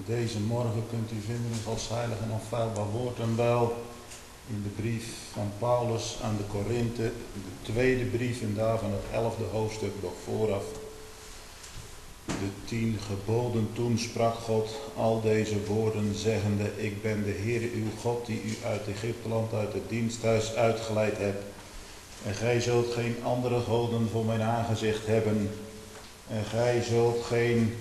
Deze morgen kunt u vinden in Gods heilig en onfeilbaar woord en wel in de brief van Paulus aan de Korinthe, de tweede brief en daarvan het 11e hoofdstuk nog vooraf. De 10 geboden, toen sprak God al deze woorden zeggende, ik ben de Heere uw God die u uit Egypteland, uit het diensthuis uitgeleid hebt. En gij zult geen andere goden voor mijn aangezicht hebben. En gij zult geen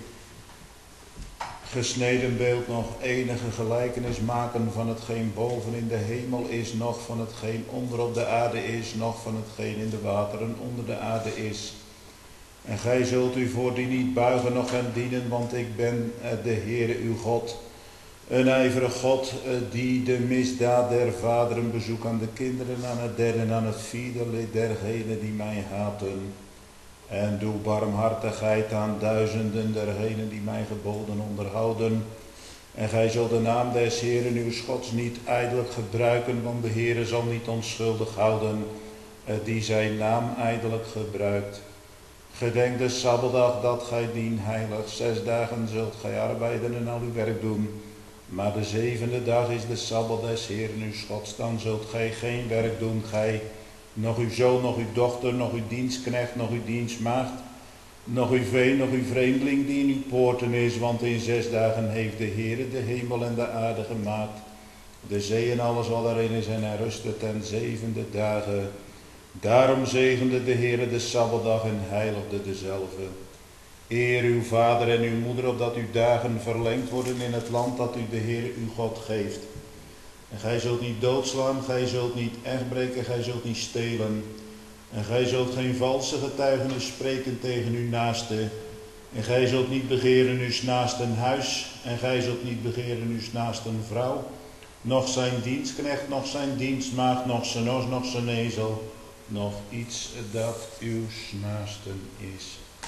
gesneden beeld nog enige gelijkenis maken van hetgeen boven in de hemel is, noch van hetgeen onder op de aarde is, noch van hetgeen in de wateren onder de aarde is. En gij zult u voor die niet buigen, noch hen dienen, want ik ben de Heere uw God. Een ijverig God die de misdaad der vaderen bezoekt aan de kinderen, aan het derde en aan het vierde lid dergenen die mij haten. En doe barmhartigheid aan duizenden dergenen die mijn geboden onderhouden. En gij zult de naam des Heeren uw Gods niet ijdelijk gebruiken, want de Heere zal niet onschuldig houden die zijn naam ijdelijk gebruikt. Gedenk de Sabbatdag dat gij dien heilig. 6 dagen zult gij arbeiden en al uw werk doen. Maar de 7e dag is de Sabbat des Heeren uw Gods. Dan zult gij geen werk doen, gij, nog uw zoon, nog uw dochter, nog uw dienstknecht, nog uw dienstmaagd, nog uw vee, nog uw vreemdeling die in uw poorten is. Want in 6 dagen heeft de Heere de hemel en de aarde gemaakt, de zee en alles wat daarin is, en hij rustte ten 7e dagen. Daarom zegende de Heere de Sabbatdag en heiligde dezelve. Eer uw vader en uw moeder, opdat uw dagen verlengd worden in het land dat u de Heere uw God geeft. En gij zult niet doodslaan, gij zult niet echtbreken, gij zult niet stelen. En gij zult geen valse getuigenis spreken tegen uw naaste. En gij zult niet begeren uw naasten huis. En gij zult niet begeren uw naasten vrouw. Nog zijn dienstknecht, nog zijn dienstmaagd, nog zijn os, nog zijn ezel. Nog iets dat uw naasten is.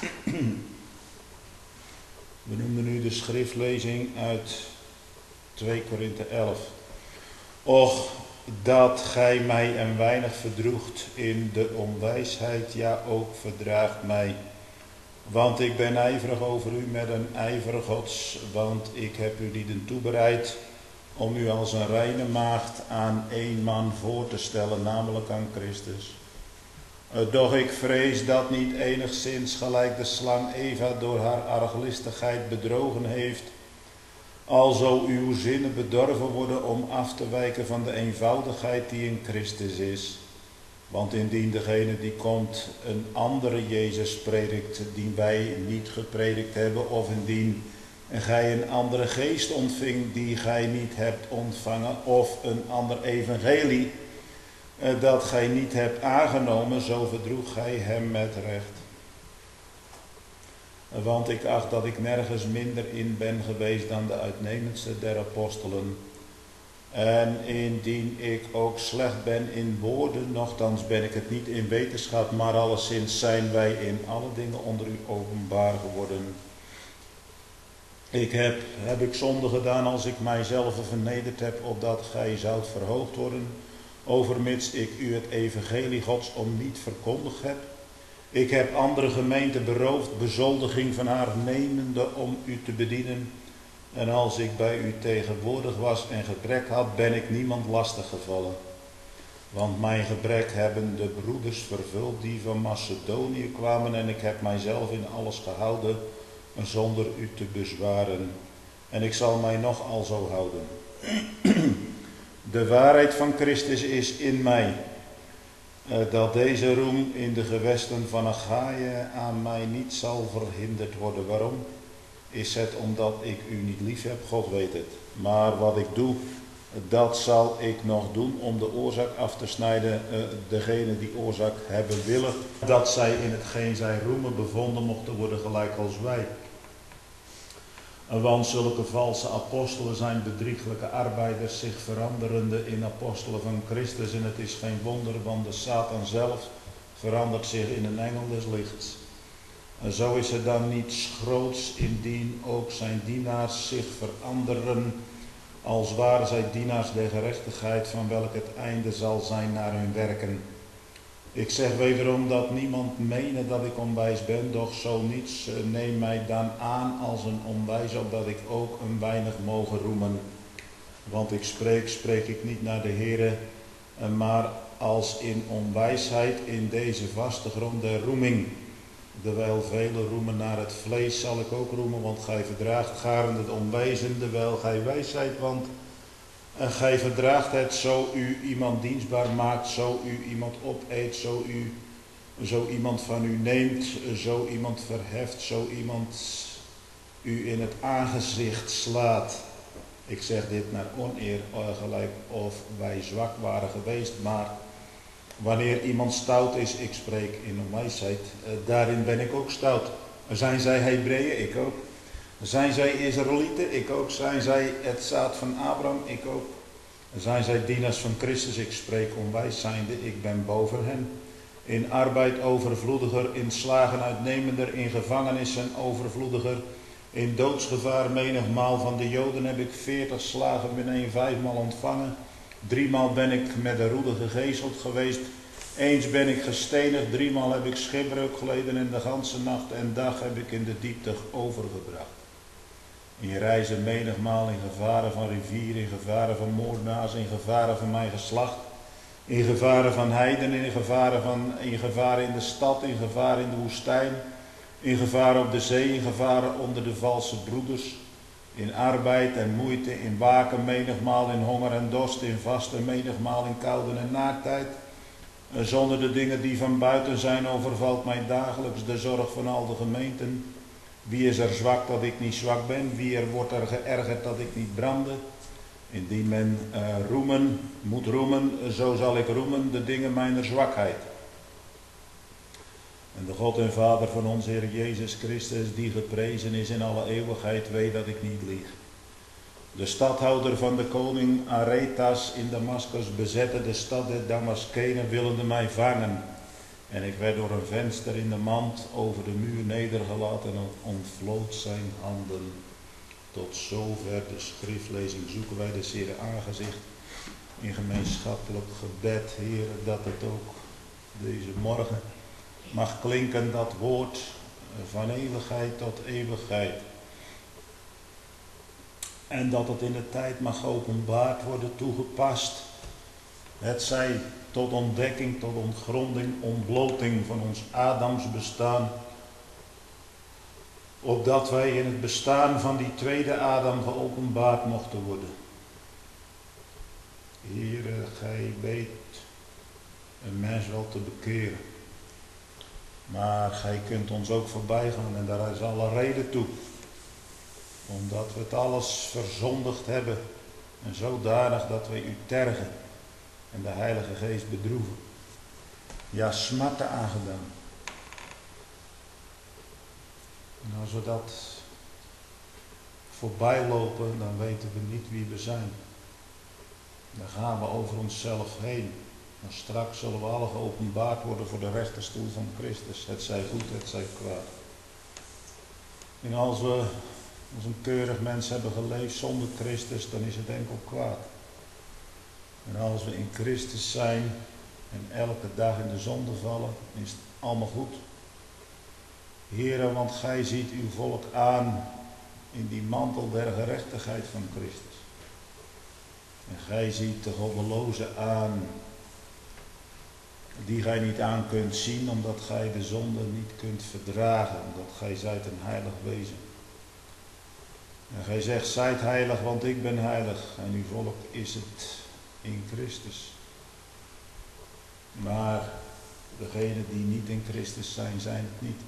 We noemen nu de schriftlezing uit 2 Korinthe 11. Och, dat gij mij een weinig verdroegt in de onwijsheid, ja ook verdraagt mij. Want ik ben ijverig over u met een ijver Gods, want ik heb u lieden toebereid om u als een reine maagd aan één man voor te stellen, namelijk aan Christus. Doch ik vrees dat niet enigszins gelijk de slang Eva door haar arglistigheid bedrogen heeft, alzo uw zinnen bedorven worden om af te wijken van de eenvoudigheid die in Christus is. Want indien degene die komt een andere Jezus predikt, die wij niet gepredikt hebben, of indien gij een andere geest ontving die gij niet hebt ontvangen, of een ander evangelie dat gij niet hebt aangenomen, zo verdroeg gij hem met recht. Want ik acht dat ik nergens minder in ben geweest dan de uitnemendste der apostelen. En indien ik ook slecht ben in woorden, nochtans ben ik het niet in wetenschap, maar alleszins zijn wij in alle dingen onder u openbaar geworden. Heb ik zonde gedaan als ik mijzelf vernederd heb, opdat gij zoudt verhoogd worden, overmits ik u het evangelie Gods om niet verkondigd heb. Ik heb andere gemeenten beroofd, bezoldiging van haar nemende om u te bedienen. En als ik bij u tegenwoordig was en gebrek had, ben ik niemand lastig gevallen. Want mijn gebrek hebben de broeders vervuld die van Macedonië kwamen, en ik heb mijzelf in alles gehouden zonder u te bezwaren. En ik zal mij nog alzo houden. De waarheid van Christus is in mij, dat deze roem in de gewesten van Achaïe aan mij niet zal verhinderd worden. Waarom? Is het omdat ik u niet lief heb? God weet het. Maar wat ik doe, dat zal ik nog doen om de oorzaak af te snijden, degene die oorzaak hebben willen, dat zij in hetgeen zij roemen bevonden mochten worden gelijk als wij. Want zulke valse apostelen zijn bedrieglijke arbeiders, zich veranderende in apostelen van Christus. En het is geen wonder, want de Satan zelf verandert zich in een engel des lichts. En zo is het dan niets groots, indien ook zijn dienaars zich veranderen, als waren zij dienaars der gerechtigheid, van welk het einde zal zijn naar hun werken. Ik zeg wederom dat niemand mene dat ik onwijs ben, doch zo niets, neem mij dan aan als een onwijs, opdat ik ook een weinig mogen roemen. Want ik spreek ik niet naar de Heere, maar als in onwijsheid in deze vaste grond der roeming. Dewijl velen roemen naar het vlees, zal ik ook roemen, want gij verdraagt garen het onwijzen, dewijl gij wijs zijt, want gij verdraagt het, zo u iemand dienstbaar maakt, zo u iemand opeet, zo iemand van u neemt, zo iemand verheft, zo iemand u in het aangezicht slaat. Ik zeg dit naar oneer, gelijk of wij zwak waren geweest, maar wanneer iemand stout is, ik spreek in onwijsheid, daarin ben ik ook stout. Zijn zij Hebreeën? Ik ook. Zijn zij Israëlieten? Ik ook. Zijn zij het zaad van Abraham? Ik ook. Zijn zij dienaars van Christus? Ik spreek onwijs zijnde, ik ben boven hen. In arbeid overvloediger, in slagen uitnemender, in gevangenissen overvloediger, in doodsgevaar menigmaal. Van de Joden heb ik 40 slagen beneen 5-maal ontvangen. 3-maal ben ik met de roede gegezeld geweest. Eens ben ik gestenigd, 3-maal heb ik schipbreuk geleden en de ganse nacht en dag heb ik in de diepte overgebracht. In reizen menigmaal, in gevaren van rivier, in gevaren van moordenaars, in gevaren van mijn geslacht, in gevaren van heidenen, in gevaren in de stad, in gevaren in de woestijn, in gevaren op de zee, in gevaren onder de valse broeders, in arbeid en moeite, in waken menigmaal, in honger en dorst, in vasten menigmaal, in koude en naaktheid. Zonder de dingen die van buiten zijn overvalt mij dagelijks de zorg van al de gemeenten. Wie is er zwak dat ik niet zwak ben? Wie er wordt er geërgerd dat ik niet brandde? Indien men moet roemen, zo zal ik roemen de dingen mijner zwakheid. En de God en Vader van onze Heer Jezus Christus, die geprezen is in alle eeuwigheid, weet dat ik niet lieg. De stadhouder van de koning Aretas in Damascus bezette de stad der Damaskenen, willende mij vangen. En ik werd door een venster in de mand over de muur nedergelaten en ontvlood zijn handen. Tot zover de schriftlezing zoeken wij des Heeren aangezicht in gemeenschappelijk gebed, Heer, dat het ook deze morgen mag klinken, dat woord van eeuwigheid tot eeuwigheid. En dat het in de tijd mag openbaard worden, toegepast. Het zij tot ontdekking, tot ontgronding, ontbloting van ons Adams bestaan. Opdat wij in het bestaan van die tweede Adam geopenbaard mochten worden. Heere, gij weet een mens wel te bekeren. Maar gij kunt ons ook voorbij gaan en daar is alle reden toe. Omdat we het alles verzondigd hebben en zodanig dat wij u tergen en de Heilige Geest bedroeven. Ja, smarten aangedaan. En als we dat voorbij lopen, dan weten we niet wie we zijn. Dan gaan we over onszelf heen. En straks zullen we alle geopenbaard worden voor de rechterstoel van Christus. Het zij goed, het zij kwaad. En als we als een keurig mens hebben geleefd zonder Christus, dan is het enkel kwaad. En als we in Christus zijn en elke dag in de zonde vallen, is het allemaal goed. Heere, want gij ziet uw volk aan in die mantel der gerechtigheid van Christus. En gij ziet de goddeloze aan, die gij niet aan kunt zien, omdat gij de zonde niet kunt verdragen, omdat gij zijt een heilig wezen. En gij zegt, zijt heilig, want ik ben heilig. En uw volk is het in Christus. Maar degenen die niet in Christus zijn, zijn het niet.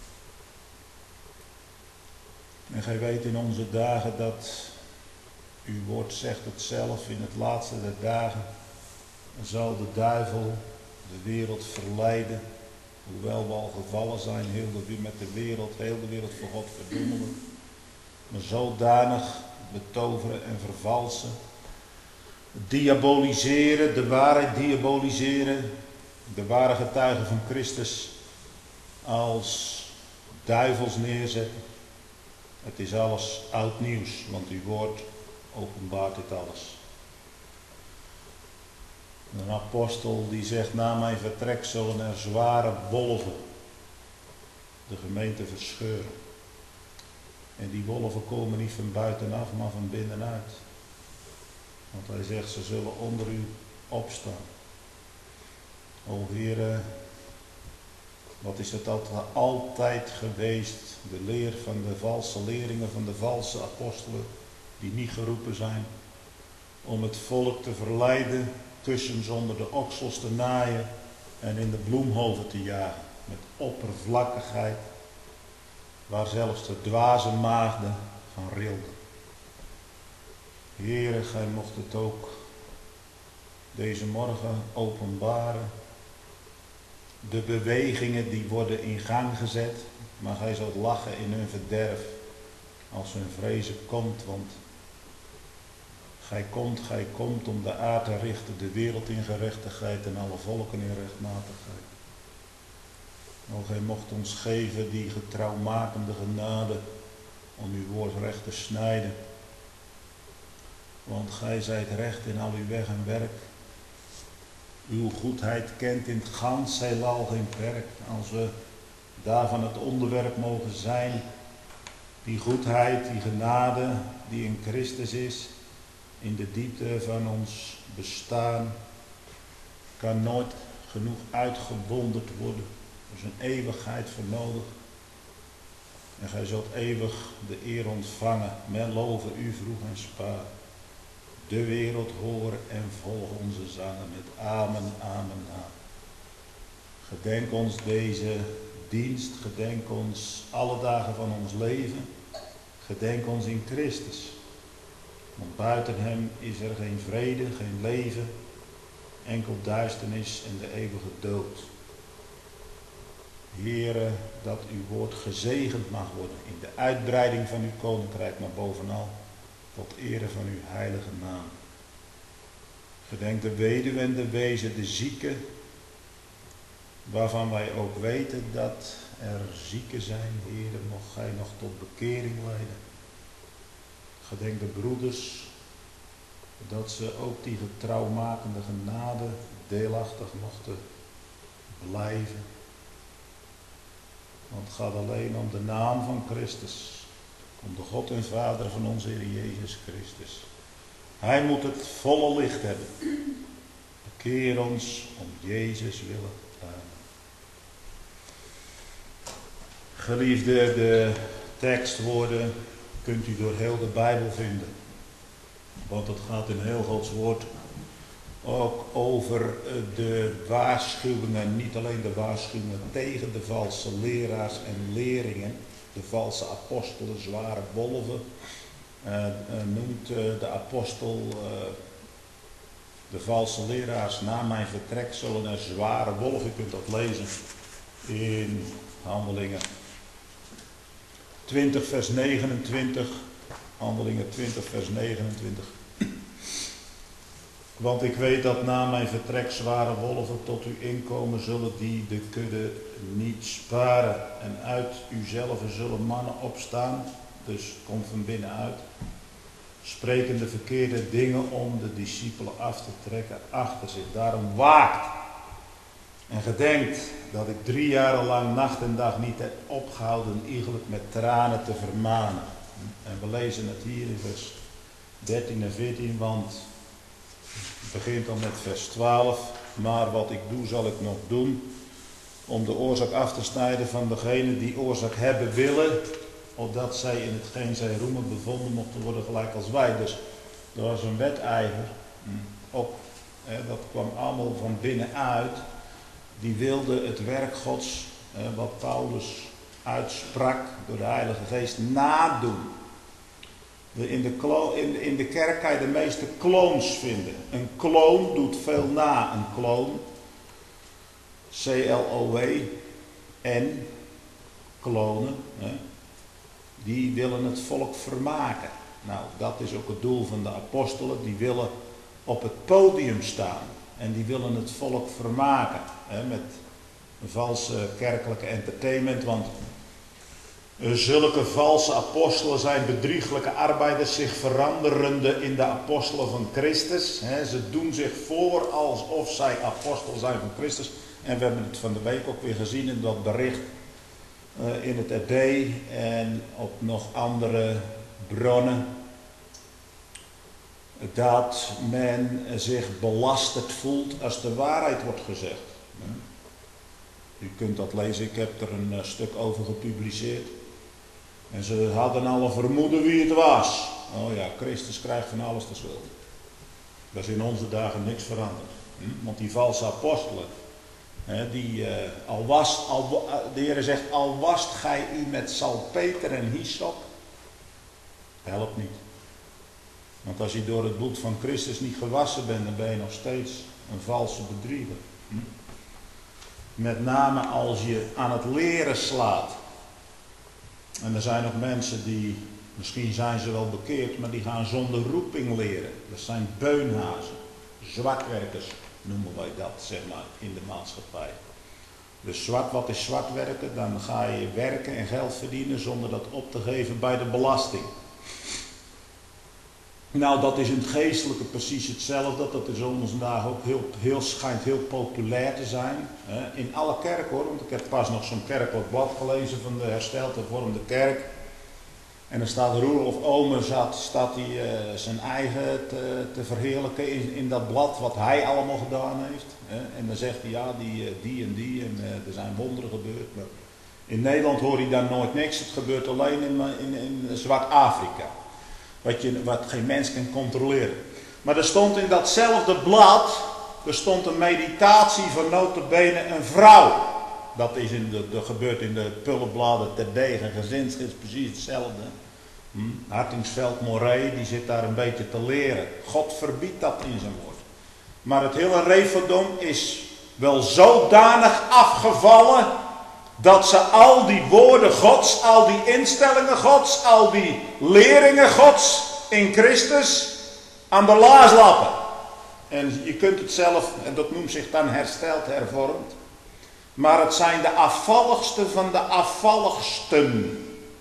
En gij weet in onze dagen dat uw woord zegt het zelf, in het laatste der dagen zal de duivel de wereld verleiden. Hoewel we al gevallen zijn, heel de wereld voor God verdommelen. Maar zodanig betoveren en vervalsen, diaboliseren, de waarheid diaboliseren, de ware getuigen van Christus als duivels neerzetten. Het is alles oud nieuws, want uw woord openbaart dit alles. Een apostel die zegt, na mijn vertrek zullen er zware wolven de gemeente verscheuren. En die wolven komen niet van buitenaf, maar van binnenuit. Want hij zegt, ze zullen onder u opstaan. O Heere, wat is het altijd geweest, de leer van de valse leringen, van de valse apostelen, die niet geroepen zijn om het volk te verleiden, kussens onder de oksels te naaien en in de bloemhoven te jagen, met oppervlakkigheid, waar zelfs de dwaze maagden van rilden. Heere, gij mocht het ook deze morgen openbaren. De bewegingen die worden in gang gezet, maar gij zult lachen in hun verderf als hun vrezen komt, want gij komt om de aarde te richten, de wereld in gerechtigheid en alle volken in rechtmatigheid. O, gij mocht ons geven die getrouwmakende genade om uw woord recht te snijden. Want gij zijt recht in al uw weg en werk. Uw goedheid kent in het gans heelal geen perk. Als we daarvan het onderwerp mogen zijn, die goedheid, die genade die in Christus is, in de diepte van ons bestaan, kan nooit genoeg uitgewonderd worden. Er is een eeuwigheid voor nodig. En gij zult eeuwig de eer ontvangen. Men loven u vroeg en spaar. De wereld horen en volgen onze zangen met amen, amen, amen. Gedenk ons deze dienst, gedenk ons alle dagen van ons leven. Gedenk ons in Christus. Want buiten hem is er geen vrede, geen leven, enkel duisternis en de eeuwige dood. Heere, dat uw woord gezegend mag worden in de uitbreiding van uw koninkrijk, maar bovenal tot ere van uw heilige naam. Gedenk de weduwe en de wezen, de zieken, waarvan wij ook weten dat er zieken zijn. Heere, mocht gij nog tot bekering leiden. Gedenk de broeders, dat ze ook die getrouwmakende genade deelachtig mochten blijven. Want het gaat alleen om de naam van Christus. Om de God en Vader van onze Heer Jezus Christus. Hij moet het volle licht hebben. Bekeer ons om Jezus willen. Amen. Geliefde, de tekstwoorden kunt u door heel de Bijbel vinden. Want het gaat in heel Gods woord ook over de waarschuwingen. Niet alleen de waarschuwingen tegen de valse leraars en leringen. De valse apostelen, zware wolven. Noemt de apostel de valse leraars, na mijn vertrek zullen er zware wolven. U kunt dat lezen in Handelingen 20 vers 29. Handelingen 20 vers 29. Want ik weet dat na mijn vertrek zware wolven tot u inkomen zullen, die de kudde niet sparen. En uit uzelf zullen mannen opstaan, dus komt van binnenuit, sprekende verkeerde dingen om de discipelen af te trekken achter zich. Daarom waakt en gedenkt dat ik 3 jaar lang nacht en dag niet heb opgehouden iegelijk met tranen te vermanen. En we lezen het hier in vers 13 en 14, want het begint al met vers 12. Maar wat ik doe, zal ik nog doen, om de oorzaak af te snijden van degenen die oorzaak hebben willen, opdat zij in hetgeen zij roemen bevonden mochten worden gelijk als wij. Dus er was een wedijver, ook, dat kwam allemaal van binnenuit. Die wilde het werk Gods, wat Paulus uitsprak door de Heilige Geest, nadoen. In de kerk kan je de meeste kloons vinden. Een kloon doet veel na. Een kloon, C-L-O-W-N, klonen, die willen het volk vermaken. Nou, dat is ook het doel van de apostelen. Die willen op het podium staan. En die willen het volk vermaken. Met een valse kerkelijke entertainment. Want Zulke valse apostelen zijn bedrieglijke arbeiders, zich veranderende in de apostelen van Christus. Ze doen zich voor alsof zij apostel zijn van Christus. En we hebben het van de week ook weer gezien in dat bericht in het RD en op nog andere bronnen. Dat men zich belasterd voelt als de waarheid wordt gezegd. U kunt dat lezen, ik heb er een stuk over gepubliceerd. En ze hadden al een vermoeden wie het was. Oh ja, Christus krijgt van alles de schuld. Dat is in onze dagen niks veranderd. Want die valse apostelen, de Heer zegt, al wast gij u met salpeter en hyssop, helpt niet. Want als je door het bloed van Christus niet gewassen bent, dan ben je nog steeds een valse bedrieger. Met name als je aan het leren slaat. En er zijn ook mensen die, misschien zijn ze wel bekeerd, maar die gaan zonder roeping leren. Dat zijn beunhazen, zwartwerkers noemen wij dat, zeg maar, in de maatschappij. Dus wat is zwart werken? Dan ga je werken en geld verdienen zonder dat op te geven bij de belasting. Nou, dat is in het geestelijke precies hetzelfde. Dat is ons vandaag ook schijnt heel populair te zijn. In alle kerken hoor, want ik heb pas nog zo'n kerkelijk blad gelezen van de hersteld hervormde kerk. En dan staat Roelof Omer, staat hij zijn eigen te verheerlijken in dat blad, wat hij allemaal gedaan heeft. En dan zegt hij, ja, die en die, en er zijn wonderen gebeurd. Maar in Nederland hoor je daar nooit niks, het gebeurt alleen in Zwart-Afrika. Wat geen mens kan controleren. Maar er stond in datzelfde blad, er stond een meditatie van nota bene een vrouw. Dat gebeurt in de pullenbladen terdege en gezinsgids precies hetzelfde. Hartingsveld Moree, die zit daar een beetje te leren. God verbiedt dat in zijn woord. Maar het hele Refodom is wel zodanig afgevallen dat ze al die woorden Gods, al die instellingen Gods, al die leringen Gods in Christus aan de laars lappen. En je kunt het zelf, en dat noemt zich dan hersteld, hervormd. Maar het zijn de afvalligste van de afvalligsten.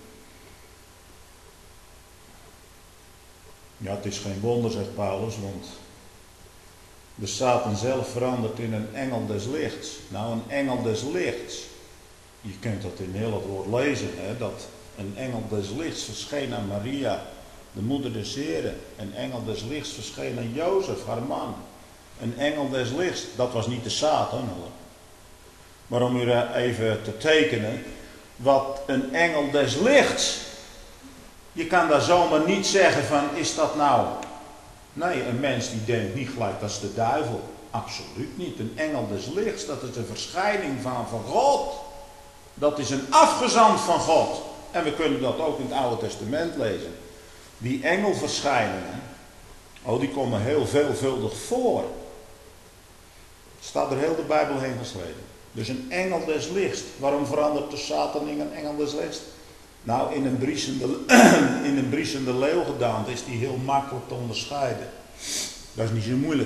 Ja, het is geen wonder, zegt Paulus, want de Satan zelf verandert in een engel des lichts. Nou, een engel des lichts. Je kunt dat in heel het woord lezen, dat een engel des lichts verscheen aan Maria, de moeder des Heren. Een engel des lichts verscheen aan Jozef, haar man. Een engel des lichts, dat was niet de Satan hoor. Maar om u even te tekenen, wat een engel des lichts, je kan daar zomaar niet zeggen van, is dat nou? Nee, een mens die denkt niet gelijk, dat is de duivel. Absoluut niet. Een engel des lichts, dat is een verschijning van God. Dat is een afgezant van God. En we kunnen dat ook in het Oude Testament lezen. Die engelverschijningen, die komen heel veelvuldig voor. Staat er heel de Bijbel heen geschreven. Dus een engel des lichts. Waarom verandert de Satan in een engel des lichts? Nou, in een briesende leeuwgedaante is die heel makkelijk te onderscheiden. Dat is niet zo moeilijk.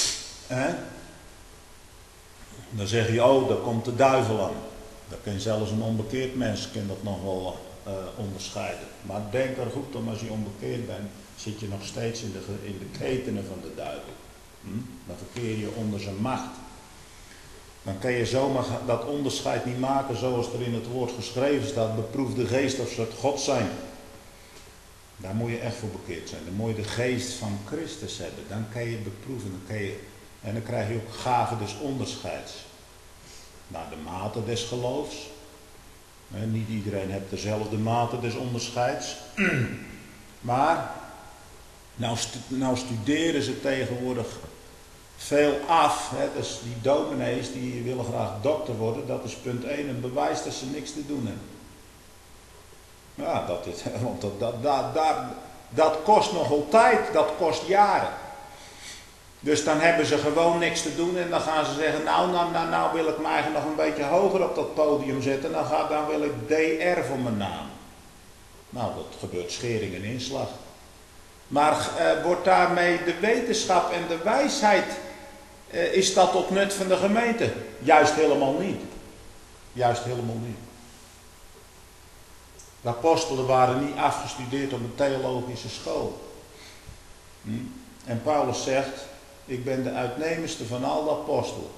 Dan zeg je, daar komt de duivel aan. Dan kun je zelfs een onbekeerd mens dat nog wel onderscheiden. Maar denk er goed om, als je onbekeerd bent, zit je nog steeds in de ketenen van de duivel. Dan verkeer je onder zijn macht. Dan kan je zomaar dat onderscheid niet maken zoals er in het woord geschreven staat. Beproef de geest of ze het God zijn. Daar moet je echt voor bekeerd zijn. Dan moet je de geest van Christus hebben. Dan kan je beproeven. En dan krijg je ook gaven des onderscheids. Naar de mate des geloofs. Niet iedereen heeft dezelfde mate des onderscheids. Maar nou studeren ze tegenwoordig veel af. Dus die dominees die willen graag dokter worden. Dat is punt 1. Een bewijs dat ze niks te doen hebben. Ja, want dat kost nogal tijd. Dat kost jaren. Dus dan hebben ze gewoon niks te doen. En dan gaan ze zeggen, nou wil ik me eigenlijk nog een beetje hoger op dat podium zetten. Dan wil ik DR voor mijn naam. Nou, dat gebeurt schering en inslag. Maar wordt daarmee de wetenschap en de wijsheid, is dat tot nut van de gemeente? Juist helemaal niet. Juist helemaal niet. De apostelen waren niet afgestudeerd op een theologische school. En Paulus zegt, ik ben de uitnemendste van al de apostelen.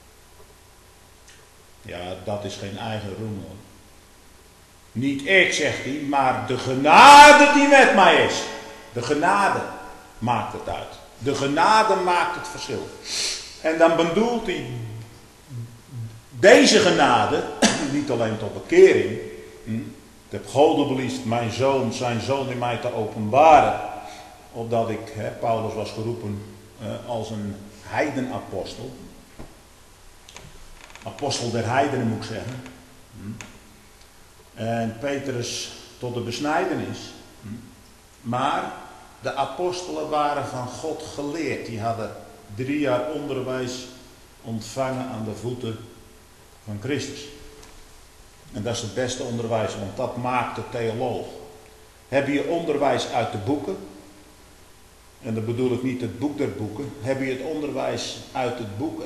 Ja, dat is geen eigen roem hoor. Niet ik, zegt hij, maar de genade die met mij is. De genade maakt het uit. De genade maakt het verschil. En dan bedoelt hij deze genade, niet alleen tot bekering. Ik heb God beliefd mijn zoon, zijn zoon in mij te openbaren. Opdat ik, Paulus was geroepen als een heidenapostel. Apostel der heidenen moet ik zeggen. En Petrus tot de besnijdenis. Maar de apostelen waren van God geleerd. Die hadden 3 jaar onderwijs ontvangen aan de voeten van Christus. En dat is het beste onderwijs, want dat maakt de theoloog. Heb je onderwijs uit de boeken? En dan bedoel ik niet het boek der boeken. Heb je het onderwijs uit het boek?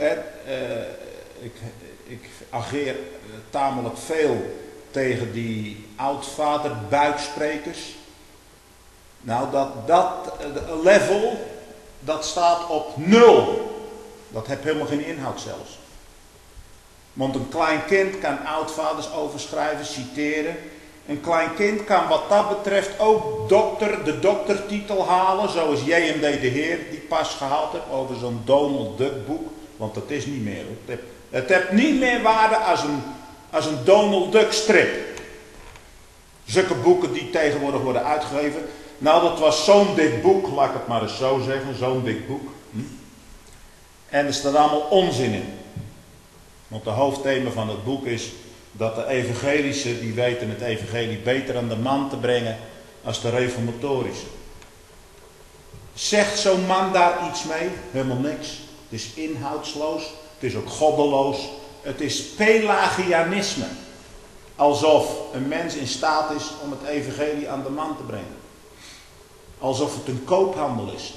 Ik ageer tamelijk veel tegen die oudvader-buiksprekers. Nou, dat level, dat staat op 0. Dat heeft helemaal geen inhoud zelfs. Want een klein kind kan oudvaders overschrijven, citeren. Een klein kind kan wat dat betreft ook de doktertitel halen. Zoals J.M.D. de Heer die pas gehaald heeft over zo'n Donald Duck boek. Want dat is niet meer. Het heeft niet meer waarde als een Donald Duck strip. Zulke boeken die tegenwoordig worden uitgegeven. Nou, dat was zo'n dik boek, laat ik het maar eens zo zeggen. Zo'n dik boek. En er staat allemaal onzin in. Want de hoofdthema van het boek is dat de evangelische, die weten het evangelie beter aan de man te brengen als de reformatorische. Zegt zo'n man daar iets mee? Helemaal niks. Het is inhoudsloos. Het is ook goddeloos. Het is pelagianisme. Alsof een mens in staat is om het evangelie aan de man te brengen. Alsof het een koophandel is.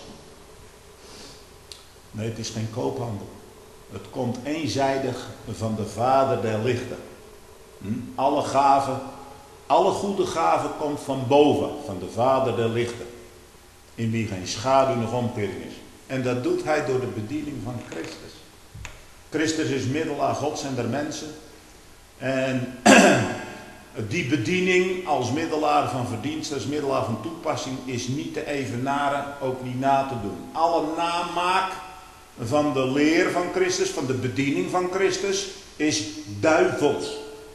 Nee, het is geen koophandel. Het komt eenzijdig van de Vader der lichten. Alle gaven, alle goede gaven komt van boven, van de Vader der lichten. In wie geen schaduw nog ompering is. En dat doet hij door de bediening van Christus. Christus is middelaar Gods en der mensen. En die bediening als middelaar van verdienst, als middelaar van toepassing, is niet te evenaren, ook niet na te doen. Alle namaak van de leer van Christus, van de bediening van Christus, is duivels.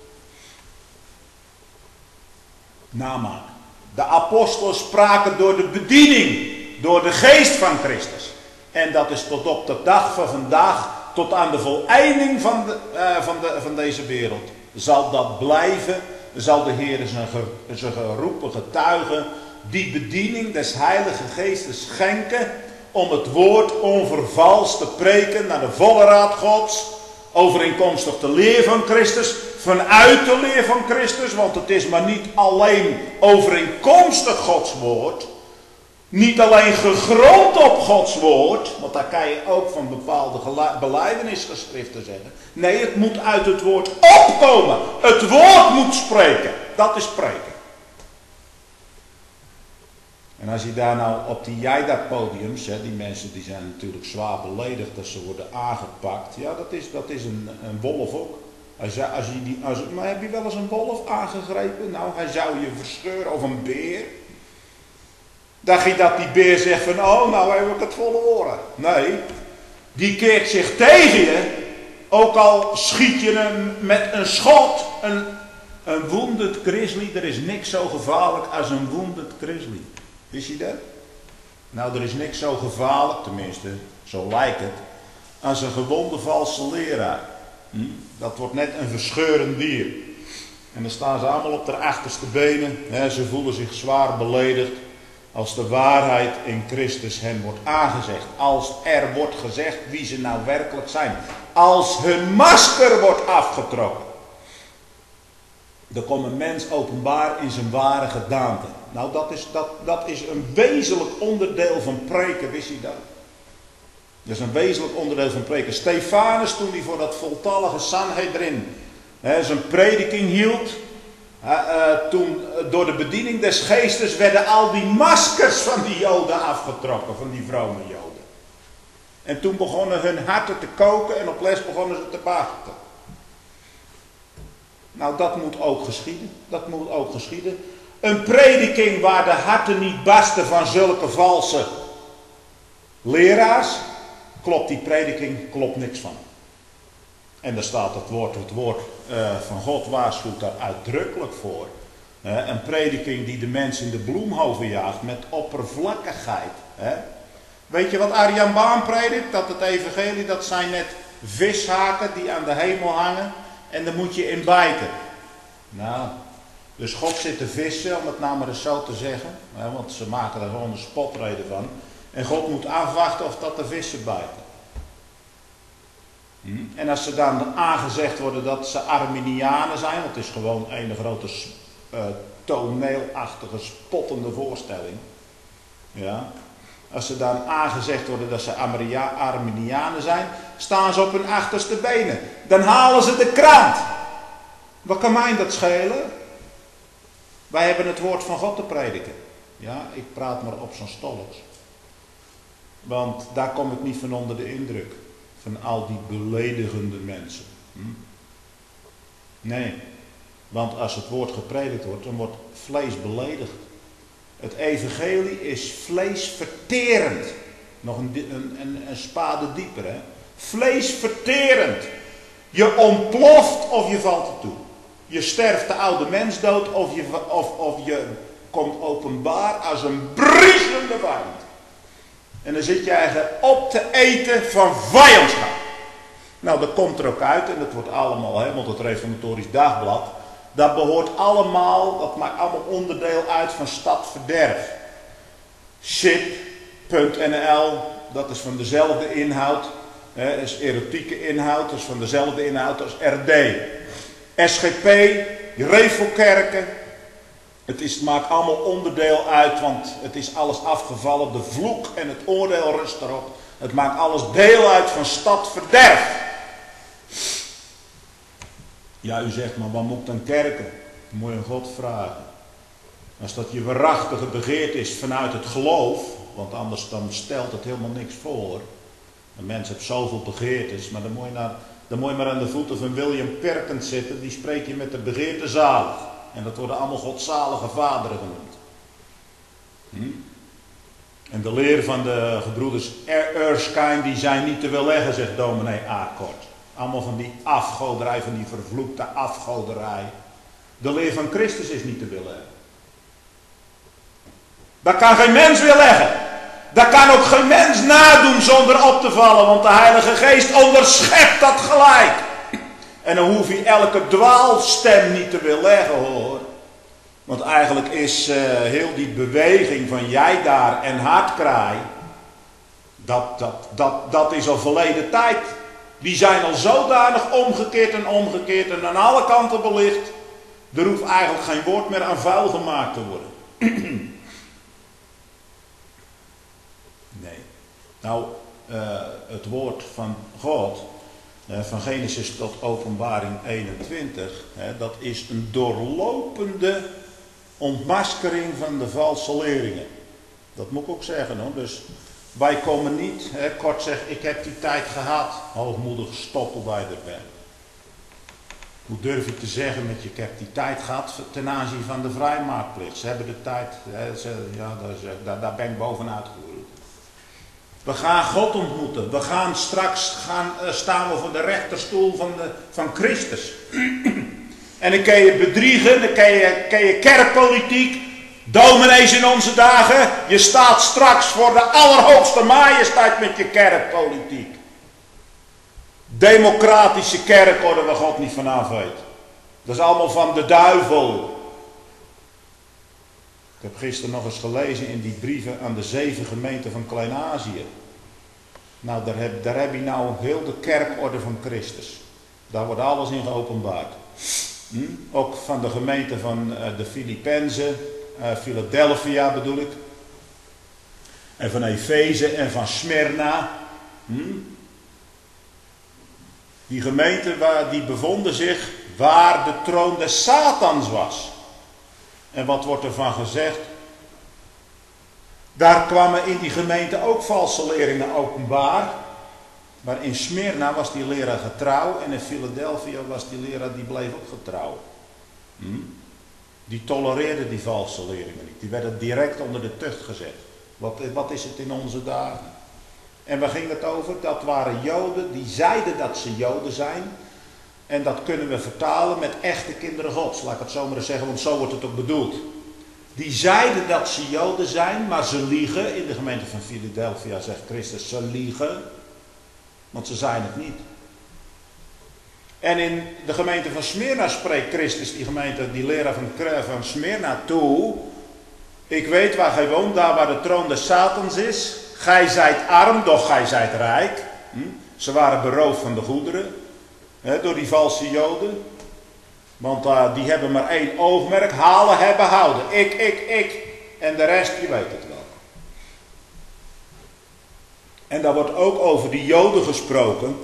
Namaak. De apostelen spraken door de bediening, door de geest van Christus. En dat is tot op de dag van vandaag, tot aan de voleinding van deze wereld. Zal dat blijven, zal de Heer zijn geroepen getuigen die bediening des Heilige Geestes schenken om het woord onvervals te preken naar de volle raad Gods, overeenkomstig de leer van Christus, vanuit de leer van Christus, want het is maar niet alleen overeenkomstig Gods woord, niet alleen gegrond op Gods woord, want daar kan je ook van bepaalde belijdenisgeschriften zeggen. Nee, het moet uit het woord opkomen. Het woord moet spreken. Dat is spreken. En als je daar nou op die Jaida-podiums, die mensen die zijn natuurlijk zwaar beledigd dat ze worden aangepakt. Ja, dat is een wolf ook. Maar heb je wel eens een wolf aangegrepen? Nou, hij zou je verscheuren, of een beer. Dacht je dat die beer zegt van, oh, nou heb ik het volle oren. Nee, die keert zich tegen je, ook al schiet je hem met een schot. Een wounded grizzly, er is niks zo gevaarlijk als een wounded grizzly. Wist je dat? Nou, er is niks zo gevaarlijk, tenminste, zo lijkt het, als een gewonde valse leraar. Dat wordt net een verscheurend dier. En dan staan ze allemaal op de achterste benen. Ze voelen zich zwaar beledigd. Als de waarheid in Christus hen wordt aangezegd. Als er wordt gezegd wie ze nou werkelijk zijn. Als hun masker wordt afgetrokken. Dan komt een mens openbaar in zijn ware gedaante. Nou, dat is een wezenlijk onderdeel van preken, wist je dat? Dat is een wezenlijk onderdeel van preken. Stefanus, toen hij voor dat voltallige Sanhedrin zijn prediking hield. Toen door de bediening des geestes werden al die maskers van die Joden afgetrokken, van die vrome Joden. En toen begonnen hun harten te koken en op les begonnen ze te bachten. Nou, dat moet ook geschieden. Dat moet ook geschieden. Een prediking waar de harten niet barsten van zulke valse leraars, klopt die prediking, klopt niks van. En daar staat het woord van God waarschuwt daar uitdrukkelijk voor. Een prediking die de mensen in de bloemhoven jaagt met oppervlakkigheid. Weet je wat Arjan Baan predikt? Dat het evangelie, dat zijn net vishaken die aan de hemel hangen en daar moet je in bijten. Nou, dus God zit te vissen, om het nou maar eens zo te zeggen. Want ze maken er gewoon een spotreden van. En God moet afwachten of dat de vissen bijten. En als ze dan aangezegd worden dat ze Arminianen zijn, want het is gewoon een grote toneelachtige, spottende voorstelling. Ja. Als ze dan aangezegd worden dat ze Arminianen zijn, staan ze op hun achterste benen. Dan halen ze de krant. Wat kan mij dat schelen? Wij hebben het woord van God te prediken. Ja, ik praat maar op zo'n stolks. Want daar kom ik niet van onder de indruk. Van al die beledigende mensen. Nee. Want als het woord gepredikt wordt, dan wordt vlees beledigd. Het evangelie is vleesverterend. Nog een spade dieper, hè. Vleesverterend. Je ontploft of je valt er toe. Je sterft de oude mens dood of je komt openbaar als een briesende vijand. En dan zit je eigenlijk op te eten van vijandschap. Nou, dat komt er ook uit en dat wordt allemaal, hè, want het Reformatorisch Dagblad, dat behoort allemaal, dat maakt allemaal onderdeel uit van Stadverderf. SIP.nl, dat is van dezelfde inhoud, dat is erotieke inhoud, dat is van dezelfde inhoud als RD. SGP, Revelkerken, het maakt allemaal onderdeel uit, want het is alles afgevallen, de vloek en het oordeel rust erop. Het maakt alles deel uit van Stadverderf. Ja, u zegt, maar wat moet ik dan kerken? Dan moet je aan God vragen. Als dat je waarachtige begeerte is vanuit het geloof, want anders dan stelt het helemaal niks voor. Een mens heeft zoveel begeertes, maar dan moet je maar aan de voeten van William Perkins zitten, die spreekt je met de begeerte zalig. En dat worden allemaal godzalige vaderen genoemd. En de leer van de gebroeders Erskine, die zijn niet te weerleggen, zegt dominee Akort. Allemaal van die afgoderij, van die vervloekte afgoderij. De leer van Christus is niet te weerleggen. Dat kan geen mens weerleggen. Dat kan ook geen mens nadoen zonder op te vallen, want de Heilige Geest onderschept dat gelijk. En dan hoef je elke dwaalstem niet te weerleggen, hoor. Want eigenlijk is heel die beweging van jij daar en hartkraai, dat is al verleden tijd. Die zijn al zodanig omgekeerd en aan alle kanten belicht. Er hoeft eigenlijk geen woord meer aan vuil gemaakt te worden. Nee. Nou, het woord van God, van Genesis tot Openbaring 21, dat is een doorlopende ontmaskering van de valse leringen. Dat moet ik ook zeggen, hoor. Dus wij komen niet, kort zeg, ik heb die tijd gehad, hoogmoedig stoppelbij er ben. Hoe durf je te zeggen met je, ik heb die tijd gehad ten aanzien van de vrijmaakplicht. Ze hebben de tijd, daar ben ik bovenuit gegroeid. We gaan God ontmoeten. We gaan straks staan we voor de rechterstoel van Christus. En dan kan je bedriegen, dan kan je kerkpolitiek, dominees in onze dagen. Je staat straks voor de allerhoogste majesteit met je kerkpolitiek. Democratische kerkorde waar God niet vanaf weet. Dat is allemaal van de duivel. Ik heb gisteren nog eens gelezen in die brieven aan de 7 gemeenten van Klein-Azië. Nou, daar heb je nou heel de kerkorde van Christus. Daar wordt alles in geopenbaard. Ook van de gemeente van de Filippenzen, Philadelphia bedoel ik. En van Efeze en van Smyrna. Die gemeenten die bevonden zich waar de troon des Satans was. En wat wordt ervan gezegd? Daar kwamen in die gemeente ook valse leerlingen openbaar. Maar in Smyrna was die leraar getrouw en in Philadelphia was die leraar, die bleef ook getrouw. Die tolereerde die valse leerlingen niet. Die werden direct onder de tucht gezet. Wat is het in onze dagen? En waar ging het over? Dat waren Joden die zeiden dat ze Joden zijn. En dat kunnen we vertalen met echte kinderen Gods. Laat ik het zo maar eens zeggen, want zo wordt het ook bedoeld. Die zeiden dat ze Joden zijn, maar ze liegen. In de gemeente van Philadelphia zegt Christus, ze liegen. Want ze zijn het niet. En in de gemeente van Smyrna spreekt Christus die leraar van Smyrna toe. Ik weet waar gij woont, daar waar de troon des Satans is. Gij zijt arm, doch gij zijt rijk. Ze waren beroofd van de goederen. Door die valse Joden. Want die hebben maar één oogmerk. Halen, hebben, houden. Ik. En de rest, je weet het wel. En daar wordt ook over die Joden gesproken.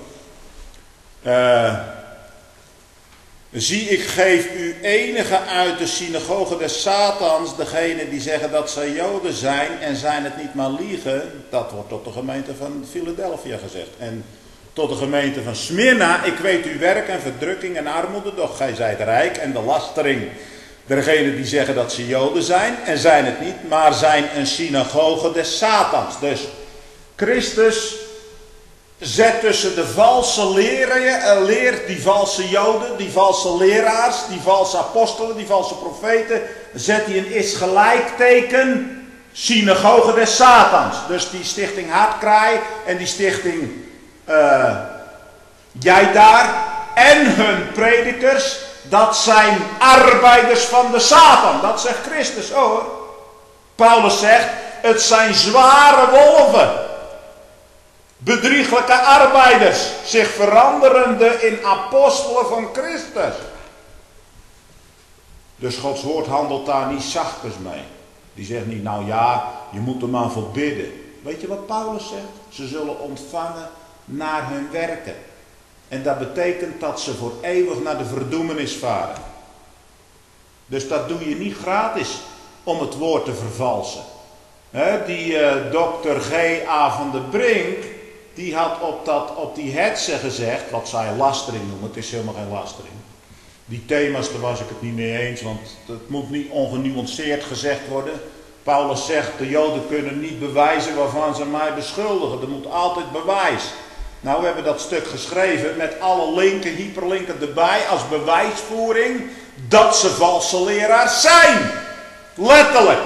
Zie, ik geef u enige uit de synagoge des Satans. Degene die zeggen dat zij Joden zijn en zijn het niet maar liegen. Dat wordt tot de gemeente van Philadelphia gezegd. En tot de gemeente van Smyrna. Ik weet uw werk en verdrukking en armoede. Doch gij zijt rijk en de lastering. Degene die zeggen dat ze Joden zijn en zijn het niet. Maar zijn een synagoge des Satans. Dus Christus zet tussen de valse leer, die valse Joden, die valse leraars, die valse apostelen, die valse profeten, zet hij een is gelijkteken, synagoge des Satans. Dus die stichting Hartkraai en die stichting Jij daar en hun predikers, dat zijn arbeiders van de Satan. Dat zegt Christus hoor. Paulus zegt, het zijn zware wolven. Bedrieglijke arbeiders, zich veranderende in apostelen van Christus. Dus Gods woord handelt daar niet zachtjes mee. Die zegt niet, nou ja, je moet er maar voor bidden. Weet je wat Paulus zegt? Ze zullen ontvangen naar hun werken. En dat betekent dat ze voor eeuwig naar de verdoemenis varen. Dus dat doe je niet gratis om het woord te vervalsen. Die dokter G.A. van de Brink, die had op die hetze gezegd, wat zij lastering noemen, het is helemaal geen lastering. Die thema's, daar was ik het niet mee eens, want het moet niet ongenuanceerd gezegd worden. Paulus zegt, de Joden kunnen niet bewijzen waarvan ze mij beschuldigen. Er moet altijd bewijs. Nou, we hebben dat stuk geschreven met alle linken, hyperlinken erbij, als bewijsvoering dat ze valse leraars zijn. Letterlijk.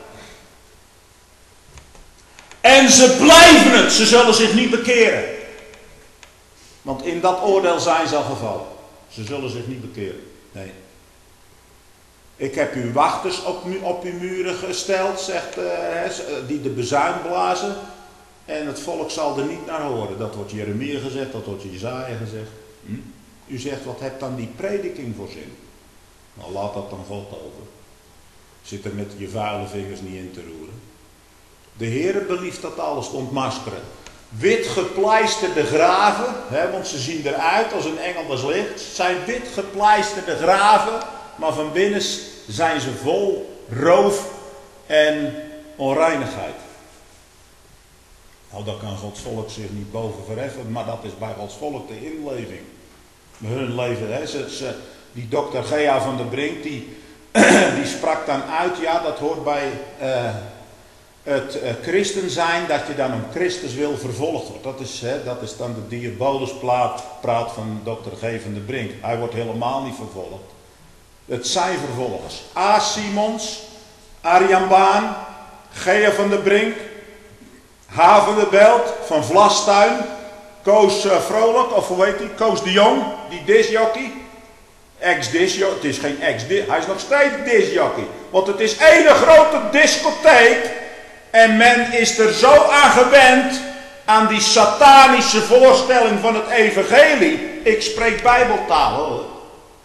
En ze blijven het, ze zullen zich niet bekeren. Want in dat oordeel zijn ze al gevallen. Ze zullen zich niet bekeren. Nee. Ik heb uw wachters op uw muren gesteld, zegt die de bezuin blazen. En het volk zal er niet naar horen. Dat wordt Jeremia gezegd, dat wordt Jesaja gezegd. U zegt, wat hebt dan die prediking voor zin? Nou, laat dat dan God over. Zit er met je vuile vingers niet in te roeren. De Heere belieft dat alles te ontmaskeren. Wit gepleisterde graven, want ze zien eruit als een engel des lichts. Zijn wit gepleisterde graven, maar van binnen zijn ze vol roof en onreinigheid. Nou, daar kan Gods volk zich niet boven verheffen, maar dat is bij Gods volk de inleving. Hun leven, die dokter G.A. van de Brink, die sprak dan uit, ja, dat hoort bij het christen zijn, dat je dan om Christus wil vervolgd wordt. Dat is dan de diaboluspraat van dokter G. van de Brink. Hij wordt helemaal niet vervolgd. Het zijn vervolgers. A. Simons, Arjan Baan, G.A. van de Brink, H. van der Belt, van Vlastuin, Koos Vrolijk, of hoe heet die? Koos de Jong, die disjockey. Ex-disjockey, het is geen ex-disjockey, hij is nog steeds disjockey. Want het is één grote discotheek. En men is er zo aan gewend aan die satanische voorstelling van het evangelie. Ik spreek bijbeltaal hoor.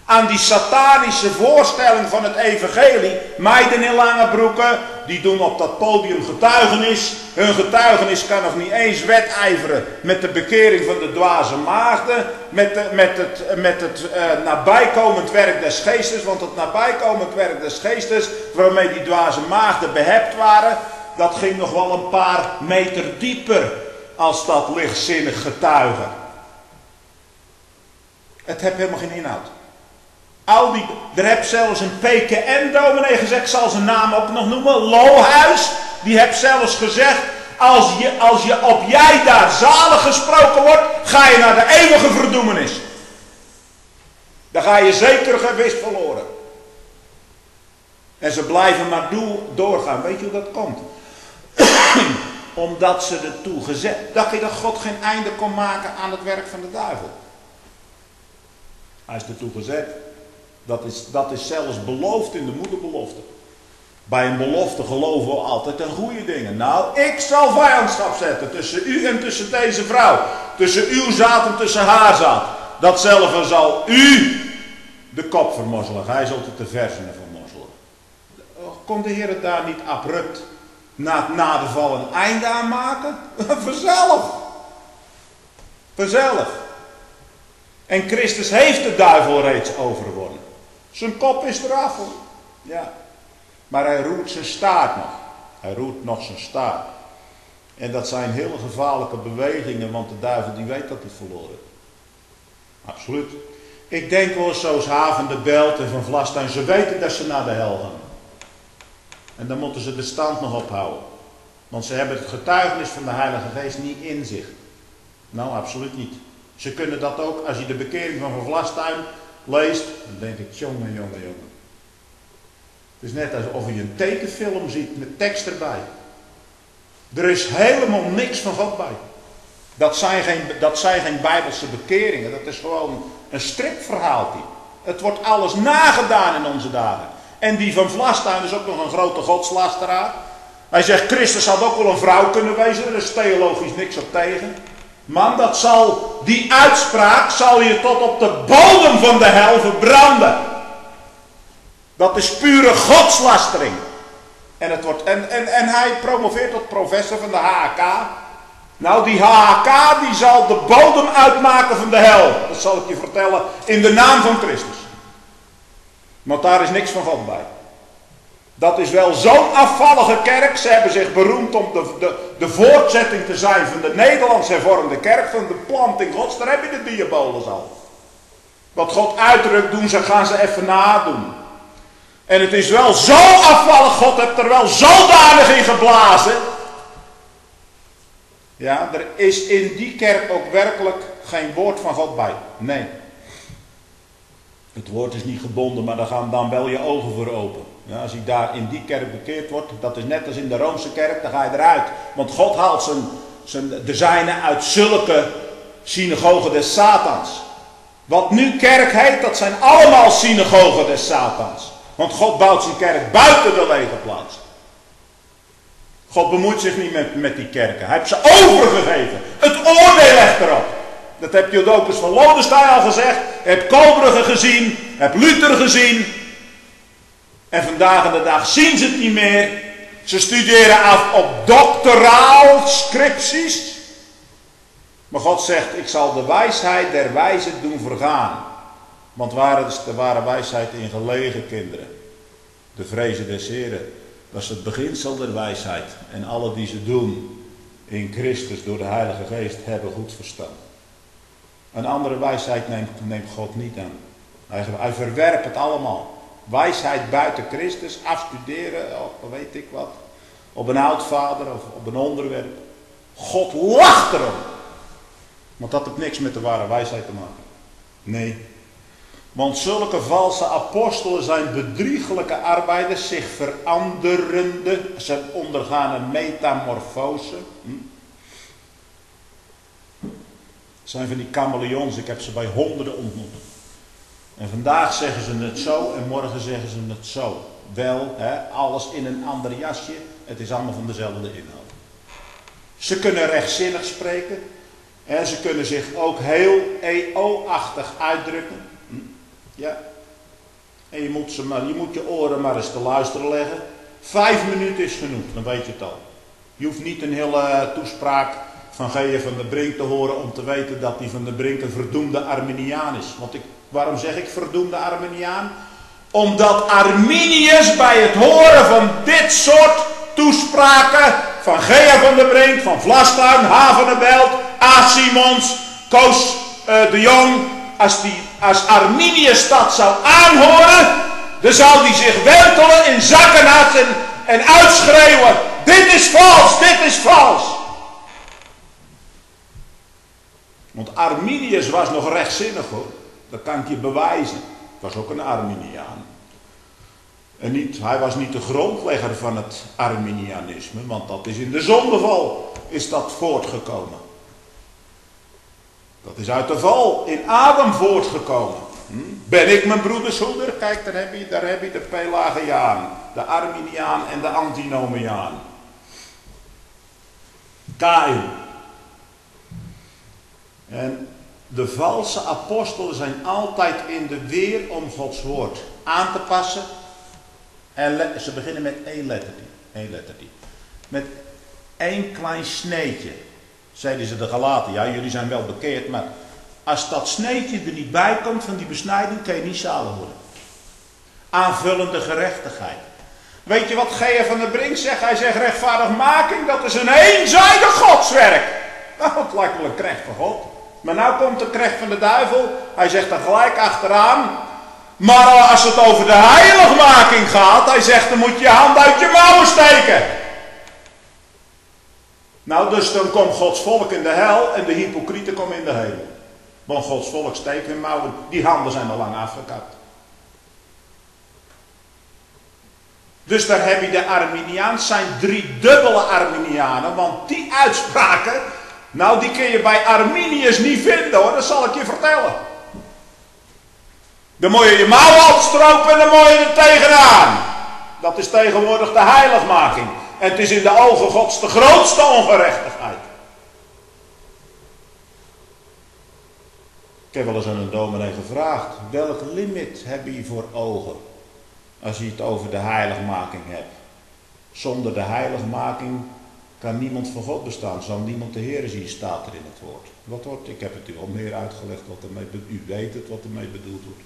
Aan die satanische voorstelling van het evangelie. Meiden in lange broeken, die doen op dat podium getuigenis. Hun getuigenis kan nog niet eens wedijveren met de bekering van de dwaze maagden. Met het nabijkomend werk des geestes. Want het nabijkomend werk des geestes, waarmee die dwaze maagden behept waren, dat ging nog wel een paar meter dieper als dat lichtzinnig getuigen. Het heeft helemaal geen inhoud. Er heb zelfs een PKN-dominee gezegd, ik zal zijn naam ook nog noemen, Lohuis. Die heeft zelfs gezegd, als je op jij daar zalig gesproken wordt, ga je naar de eeuwige verdoemenis. Dan ga je zeker gewist verloren. En ze blijven maar doorgaan. Weet je hoe dat komt? Omdat ze ertoe gezet. Dacht je dat God geen einde kon maken aan het werk van de duivel? Hij is ertoe gezet. Dat is zelfs beloofd in de moederbelofte. Bij een belofte geloven we altijd in goede dingen. Nou, ik zal vijandschap zetten tussen u en tussen deze vrouw. Tussen uw zaad en tussen haar zaad. Datzelfde zal u de kop vermorzelen. Hij zal het de versenen vermorzelen. Kon de Heer het daar niet abrupt na de val een einde aan maken? Vanzelf. Vanzelf. En Christus heeft de duivel reeds overwonnen. Zijn kop is eraf. Ja. Maar hij roert zijn staart nog. Hij roert nog zijn staart. En dat zijn hele gevaarlijke bewegingen, want de duivel die weet dat hij verloren. Absoluut. Ik denk wel eens zoals Haven de Belt en Van Vlastuin, ze weten dat ze naar de hel gaan. En dan moeten ze de stand nog ophouden. Want ze hebben het getuigenis van de Heilige Geest niet in zich. Nou, absoluut niet. Ze kunnen dat ook, als je de bekering van Vlastuin leest, dan denk ik, jongen. Het is net alsof je een tekenfilm ziet met tekst erbij. Er is helemaal niks van God bij. Dat zijn geen Bijbelse bekeringen, dat is gewoon een stripverhaaltje. Het wordt alles nagedaan in onze dagen. En die van Vlastuin is ook nog een grote godslasteraar. Hij zegt, Christus had ook wel een vrouw kunnen wezen, er is theologisch niks op tegen. Man, die uitspraak zal je tot op de bodem van de hel verbranden. Dat is pure godslastering. En hij promoveert tot professor van de HHK. Nou, die HHK die zal de bodem uitmaken van de hel. Dat zal ik je vertellen in de naam van Christus. Want daar is niks van God bij. Dat is wel zo'n afvallige kerk. Ze hebben zich beroemd om de voortzetting te zijn van de Nederlands hervormde kerk. Van de planting Gods. Daar heb je de diabolen al. Wat God uitdrukt gaan ze even nadoen. En het is wel zo afvallig. God heeft er wel zodanig in geblazen. Ja, er is in die kerk ook werkelijk geen woord van God bij. Nee. Het woord is niet gebonden, maar daar gaan dan wel je ogen voor open. Ja, als je daar in die kerk bekeerd wordt, dat is net als in de Roomse kerk, dan ga je eruit. Want God haalt de zijne uit zulke synagogen des Satans. Wat nu kerk heet, dat zijn allemaal synagogen des Satans. Want God bouwt zijn kerk buiten de lege plaats. God bemoeit zich niet met die kerken. Hij heeft ze overgegeven. Het oordeel ligt erop. Dat heb Theodocus van Lodenstein al gezegd. Heb Koolbrugge gezien. Heb Luther gezien. En vandaag en de dag zien ze het niet meer. Ze studeren af op doctoraal scripties. Maar God zegt, ik zal de wijsheid der wijzen doen vergaan. Want waar is de ware wijsheid in gelegen, kinderen? De vrezen des Heren. Dat is het beginsel der wijsheid. En alle die ze doen in Christus door de Heilige Geest hebben goed verstand. Een andere wijsheid neemt God niet aan. Hij verwerpt het allemaal. Wijsheid buiten Christus, afstuderen, of weet ik wat. Op een oudvader of op een onderwerp. God lacht erom. Want dat heeft niks met de ware wijsheid te maken. Nee. Want zulke valse apostelen zijn bedriegelijke arbeiders, zich veranderende. Ze ondergaan een metamorfose. Het zijn van die chameleons, ik heb ze bij honderden ontmoet. En vandaag zeggen ze het zo en morgen zeggen ze het zo. Wel, alles in een ander jasje, het is allemaal van dezelfde inhoud. Ze kunnen rechtzinnig spreken en ze kunnen zich ook heel EO-achtig uitdrukken. Ja, En je moet je oren maar eens te luisteren leggen. 5 minuten is genoeg, dan weet je het al. Je hoeft niet een hele toespraak van G.J. van der Brink te horen om te weten dat die van der Brink een verdoemde Arminiaan is. Waarom zeg ik verdoemde Arminiaan? Omdat Arminiërs bij het horen van dit soort toespraken van G.J. van der Brink, van Vlastuin, H. van der Belt, A. Simons, Koos de Jong, als Arminiërs dat zou aanhoren, dan zou die zich wentelen in zakkenhat en uitschreeuwen: dit is vals, dit is vals. Want Arminius was nog rechtzinnig hoor, dat kan ik je bewijzen. Was ook een Arminiaan. En hij was niet de grondlegger van het Arminianisme, want dat is in de zondeval is dat voortgekomen. Dat is uit de val in Adam voortgekomen. Ben ik mijn broeders hoeder? Kijk, daar heb je de Pelagiaan, de Arminiaan en de Antinomiaan. Kain. En de valse apostelen zijn altijd in de weer om Gods woord aan te passen. En ze beginnen met één lettertje. Met één klein sneetje. Zeiden ze de Galaten, ja jullie zijn wel bekeerd, maar als dat sneetje er niet bij komt van die besnijding, kan je niet zalig worden. Aanvullende gerechtigheid. Weet je wat G.J. van der Brink zegt? Hij zegt rechtvaardigmaking, dat is een eenzijdig godswerk. Nou, het lijkt wel een krecht van God. Maar nou komt de krecht van de duivel. Hij zegt er gelijk achteraan. Maar als het over de heiligmaking gaat, hij zegt dan moet je je hand uit je mouwen steken. Nou, dus dan komt Gods volk in de hel en de hypocrieten komen in de hemel. Want Gods volk steekt hun mouwen, die handen zijn al lang afgekapt. Dus daar heb je de Arminiaans, zijn 3 dubbele Arminianen, want die uitspraken, nou die kun je bij Arminiërs niet vinden hoor, dat zal ik je vertellen. Dan moet je je mouwen opstropen en dan moet je er tegenaan. Dat is tegenwoordig de heiligmaking. En het is in de ogen Gods de grootste ongerechtigheid. Ik heb wel eens aan een dominee gevraagd, welk limit heb je voor ogen? Als je het over de heiligmaking hebt. Zonder de heiligmaking kan niemand voor God bestaan. Zal niemand de Heer zien, staat er in het woord. Wat wordt? Ik heb het u al meer uitgelegd wat ermee bedoeld. U weet het wat ermee bedoeld wordt.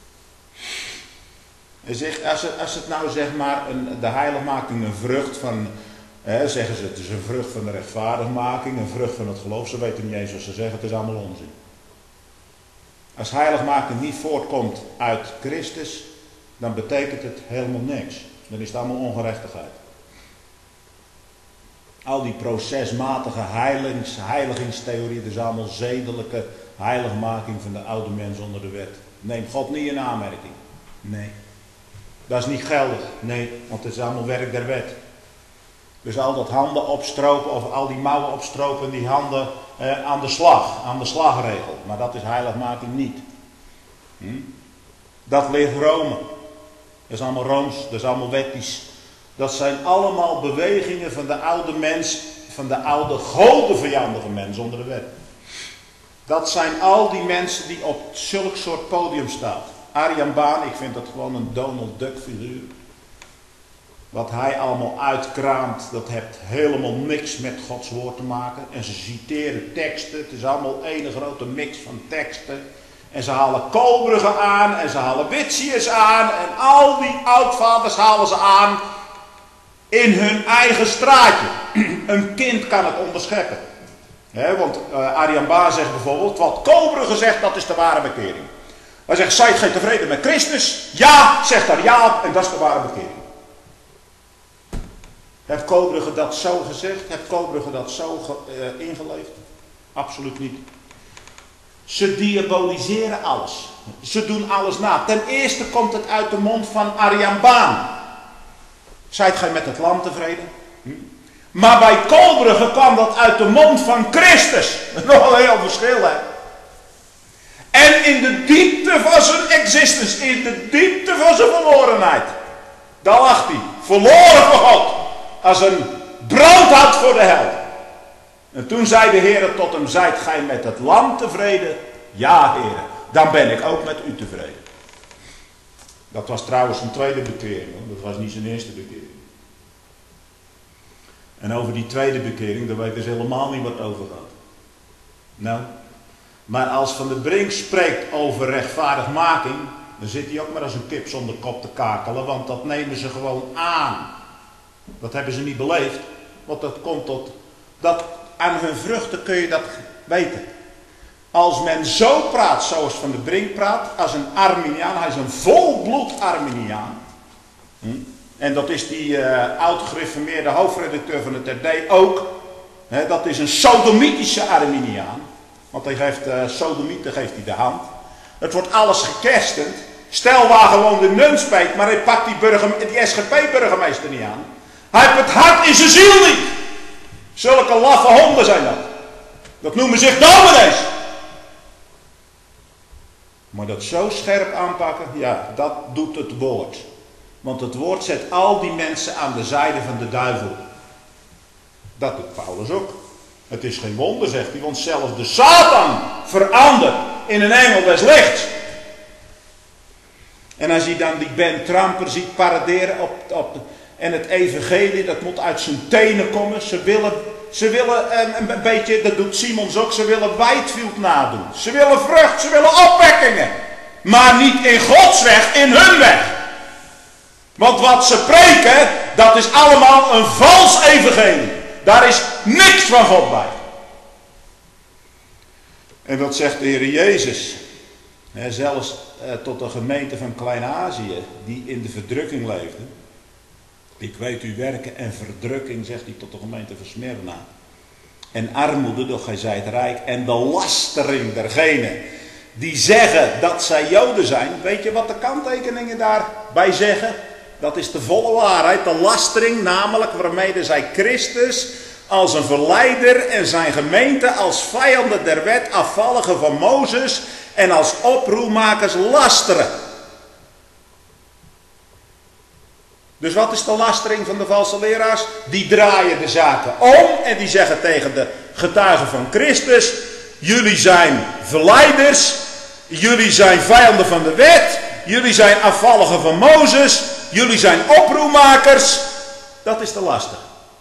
En zeg, als het nou zeg maar de heiligmaking een vrucht van, zeggen ze het is een vrucht van de rechtvaardigmaking, een vrucht van het geloof. Ze weten niet eens wat ze zeggen, het is allemaal onzin. Als heiligmaking niet voortkomt uit Christus, dan betekent het helemaal niks. Dan is het allemaal ongerechtigheid. Al die procesmatige heiligingstheorie, dat is allemaal zedelijke heiligmaking van de oude mens onder de wet. Neemt God niet in aanmerking. Nee. Dat is niet geldig. Nee, want het is allemaal werk der wet. Dus al dat handen opstropen of al die mouwen opstropen, die handen aan de slagregel. Maar dat is heiligmaking niet. Dat leert Rome. Dat is allemaal rooms, dat is allemaal wettisch. Dat zijn allemaal bewegingen van de oude mens, van de oude godenvijandige mens onder de wet. Dat zijn al die mensen die op zulk soort podium staan. Arjan Baan, ik vind dat gewoon een Donald Duck figuur. Wat hij allemaal uitkraamt, dat heeft helemaal niks met Gods woord te maken. En ze citeren teksten, het is allemaal één grote mix van teksten. En ze halen Koolbrugge aan en ze halen Witsius aan en al die oudvaders halen ze aan in hun eigen straatje. Een kind kan het onderscheppen. Want Arjan Baan zegt bijvoorbeeld, wat Koolbrugge zegt, dat is de ware bekering. Hij zegt, zijt gij tevreden met Christus? Ja, zegt daar ja, en dat is de ware bekering. Heeft Koolbrugge dat zo gezegd? Heeft Koolbrugge dat zo ingeleefd? Absoluut niet. Ze diaboliseren alles. Ze doen alles na. Ten eerste komt het uit de mond van Arjan Baan. Zijt gij met het lam tevreden? Maar bij Koolbrugge kwam dat uit de mond van Christus. Nog een heel verschil, hè. En in de diepte van zijn existence, in de diepte van zijn verlorenheid, daar lag hij, verloren voor God, als een brandhout voor de hel. En toen zei de Heer tot hem, zijt gij met het lam tevreden? Ja, Heer, dan ben ik ook met u tevreden. Dat was trouwens zijn tweede bekering, hoor. Dat was niet zijn eerste bekering. En over die tweede bekering, daar weten ze helemaal niet wat over gaat. Nou, maar als Van der Brink spreekt over rechtvaardigmaking, dan zit hij ook maar als een kip zonder kop te kakelen, want dat nemen ze gewoon aan. Dat hebben ze niet beleefd, want dat komt dat aan hun vruchten kun je dat weten. Als men zo praat zoals Van der Brink praat, als een Arminiaan, hij is een volbloed Arminiaan. En dat is die oud-gereformeerde hoofdredacteur van het RD ook. Dat is een sodomitische Arminiaan. Want hij geeft sodomieten geeft hij de hand. Het wordt alles gekerstend. Stel waar gewoon de Nunspeet, maar hij pakt die SGP-burgemeester niet aan. Hij heeft het hart in zijn ziel niet. Zulke laffe honden zijn dat. Dat noemen zich dominees. Maar dat zo scherp aanpakken, ja, dat doet het woord. Want het woord zet al die mensen aan de zijde van de duivel. Dat doet Paulus ook. Het is geen wonder, zegt hij, want zelfs de Satan verandert in een engel des lichts. En als hij dan die Ben Tramper ziet paraderen en het evangelie, dat moet uit zijn tenen komen. Ze willen een beetje, dat doet Simons ook, ze willen Whitefield nadoen. Ze willen vrucht, ze willen opwekkingen. Maar niet in Gods weg, in hun weg. Want wat ze preken, dat is allemaal een vals evangelie. Daar is niks van God bij. En dat zegt de Heer Jezus. Zelfs tot de gemeente van Klein-Azië, die in de verdrukking leefde. Ik weet uw werken en verdrukking, zegt hij tot de gemeente van Smyrna. En armoede, doch gij zijt rijk. En de lastering dergenen die zeggen dat zij Joden zijn. Weet je wat de kanttekeningen daarbij zeggen? Dat is de volle waarheid. De lastering, namelijk waarmee zij Christus als een verleider en zijn gemeente als vijanden der wet, afvalligen van Mozes en als oproermakers lasteren. Dus wat is de lastering van de valse leraars? Die draaien de zaken om en die zeggen tegen de getuigen van Christus: jullie zijn verleiders, jullie zijn vijanden van de wet, jullie zijn afvalligen van Mozes, jullie zijn oproermakers. Dat is de laster.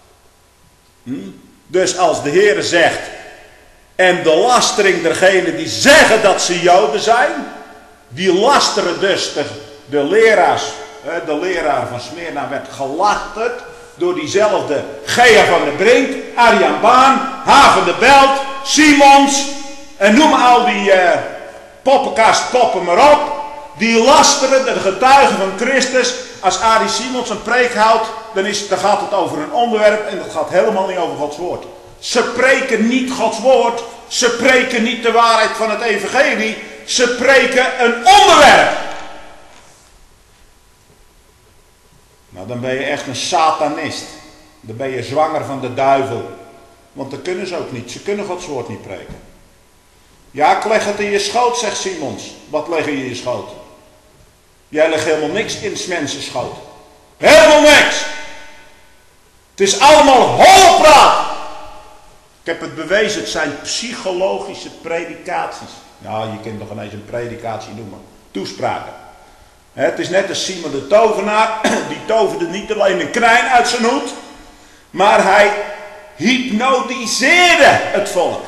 Dus als de Heere zegt, en de lastering dergenen die zeggen dat ze Joden zijn, die lasteren dus de leraars. De leraar van Smyrna werd gelasterd door diezelfde Gea van der Brink, Arjan Baan, Haven de Belt, Simons en noem al die poppenkastpoppen maar op. Die lasteren de getuigen van Christus. Als Arie Simons een preek houdt, dan gaat het over een onderwerp en dat gaat helemaal niet over Gods woord. Ze preken niet Gods woord, ze preken niet de waarheid van het evangelie, ze preken een onderwerp. Nou, dan ben je echt een satanist. Dan ben je zwanger van de duivel. Want dat kunnen ze ook niet. Ze kunnen Gods woord niet preken. Ja, ik leg het in je schoot, zegt Simons. Wat leg je in je schoot? Jij legt helemaal niks in 's mensen schoot. Helemaal niks. Het is allemaal holle praat. Ik heb het bewezen, het zijn psychologische predikaties. Nou, je kunt nog ineens een predikatie noemen. Toespraken. Het is net als Simon de tovenaar, die toverde niet alleen een krijn uit zijn hoed, maar hij hypnotiseerde het volk.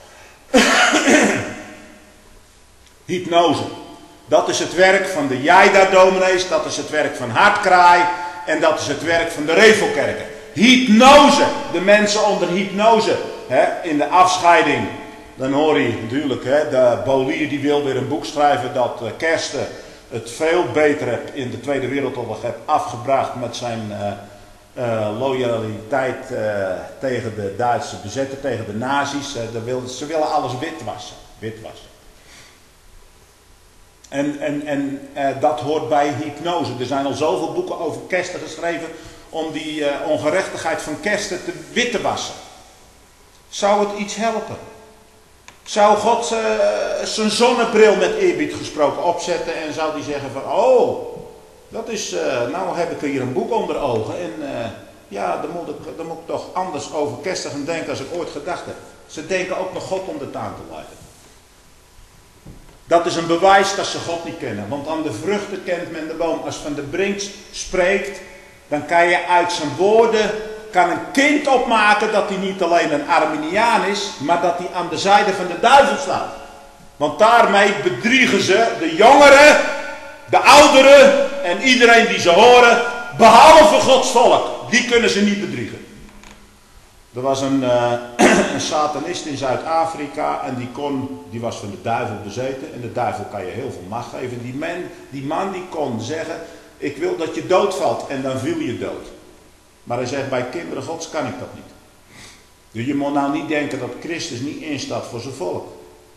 Hypnose. Dat is het werk van de Jaida-dominees, dat is het werk van Hartkraai en dat is het werk van de Revelkerken. Hypnose. De mensen onder hypnose. In de afscheiding, dan hoor je natuurlijk, de Bolier die wil weer een boek schrijven dat Kersten het veel beter in de Tweede Wereldoorlog heeft afgebracht met zijn loyaliteit tegen de Duitse bezetter, tegen de nazi's. Ze willen alles witwassen. En dat hoort bij hypnose. Er zijn al zoveel boeken over Kersten geschreven om die ongerechtigheid van Kersten wit te wassen. Zou het iets helpen? Zou God zijn zonnebril met eerbied gesproken opzetten en zou hij zeggen van, oh, dat is, nou heb ik hier een boek onder ogen en ja, dan moet ik toch anders over Kersten gaan denken als ik ooit gedacht heb. Ze denken ook nog God om de tuin te leiden. Dat is een bewijs dat ze God niet kennen. Want aan de vruchten kent men de boom. Als Van de Brink spreekt, dan kan je uit zijn woorden een kind opmaken dat hij niet alleen een Arminiaan is, maar dat hij aan de zijde van de duivel staat. Want daarmee bedriegen ze de jongeren, de ouderen en iedereen die ze horen, behalve Gods volk. Die kunnen ze niet bedriegen. Er was een satanist in Zuid-Afrika en die was van de duivel bezeten. En de duivel kan je heel veel macht geven. Die man die kon zeggen, ik wil dat je doodvalt, en dan viel je dood. Maar hij zegt, bij kinderen Gods kan ik dat niet. Dus je moet nou niet denken dat Christus niet instaat voor zijn volk.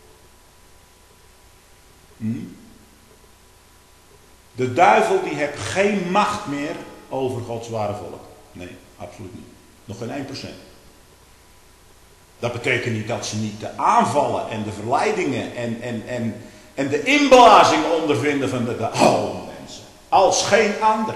De duivel die heeft geen macht meer over Gods ware volk. Nee, absoluut niet. Nog geen 1%. Dat betekent niet dat ze niet de aanvallen en de verleidingen en de inblazing ondervinden van de mensen. Als geen ander.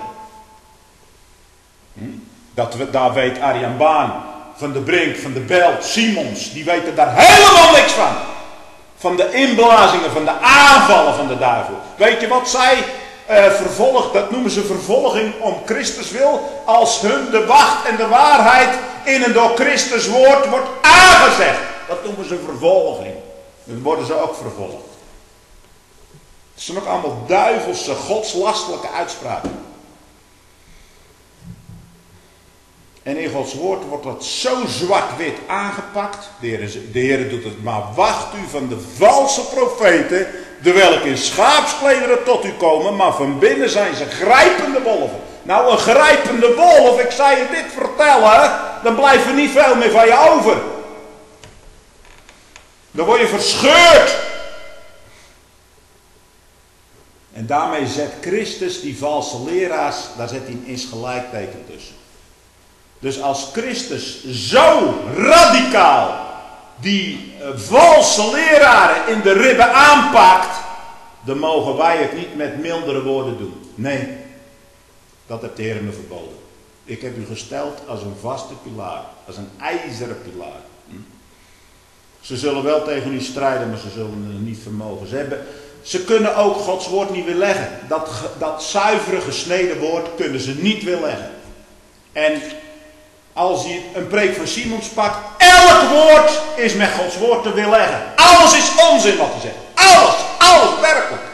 Daar weet Arjan Baan, Van de Brink, Van de Belt, Simons, die weten daar helemaal niks van. Van de inblazingen, van de aanvallen van de duivel. Weet je wat zij dat noemen ze vervolging om Christus wil, als hun de wacht en de waarheid in een door Christus woord wordt aangezegd. Dat noemen ze vervolging. Dan worden ze ook vervolgd. Het zijn ook allemaal duivelse, godslastelijke uitspraken. En in Gods woord wordt dat zo zwart-wit aangepakt. De Heer doet het, maar wacht u van de valse profeten, de welke in schaapsklederen tot u komen, maar van binnen zijn ze grijpende wolven. Nou, een grijpende wolf, ik zou je dit vertellen, dan blijft er niet veel meer van je over. Dan word je verscheurd. En daarmee zet Christus die valse leraars, daar zet hij eens gelijkteken tussen. Dus als Christus zo radicaal die valse leraren in de ribben aanpakt, dan mogen wij het niet met mildere woorden doen. Nee, dat heeft de Heer me verboden. Ik heb u gesteld als een vaste pilaar, als een ijzeren pilaar. Ze zullen wel tegen u strijden, maar ze zullen het niet vermogen. Ze kunnen ook Gods woord niet weerleggen. Dat zuivere gesneden woord kunnen ze niet weerleggen. En als je een preek van Simons pakt, elk woord is met Gods woord te weerleggen. Alles is onzin wat hij zegt. Alles, werkelijk.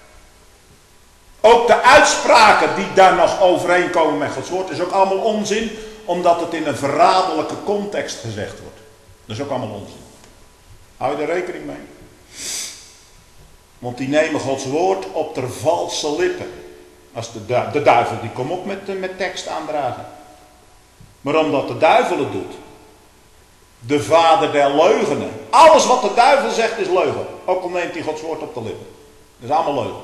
Ook de uitspraken die daar nog overeenkomen met Gods woord is ook allemaal onzin, omdat het in een verraderlijke context gezegd wordt. Dat is ook allemaal onzin. Hou je er rekening mee? Want die nemen Gods woord op de valse lippen. Als de duivel die komt op met tekst aandragen. Maar omdat de duivel het doet. De vader der leugenen. Alles wat de duivel zegt is leugen. Ook al neemt hij Gods woord op de lippen. Dat is allemaal leugen.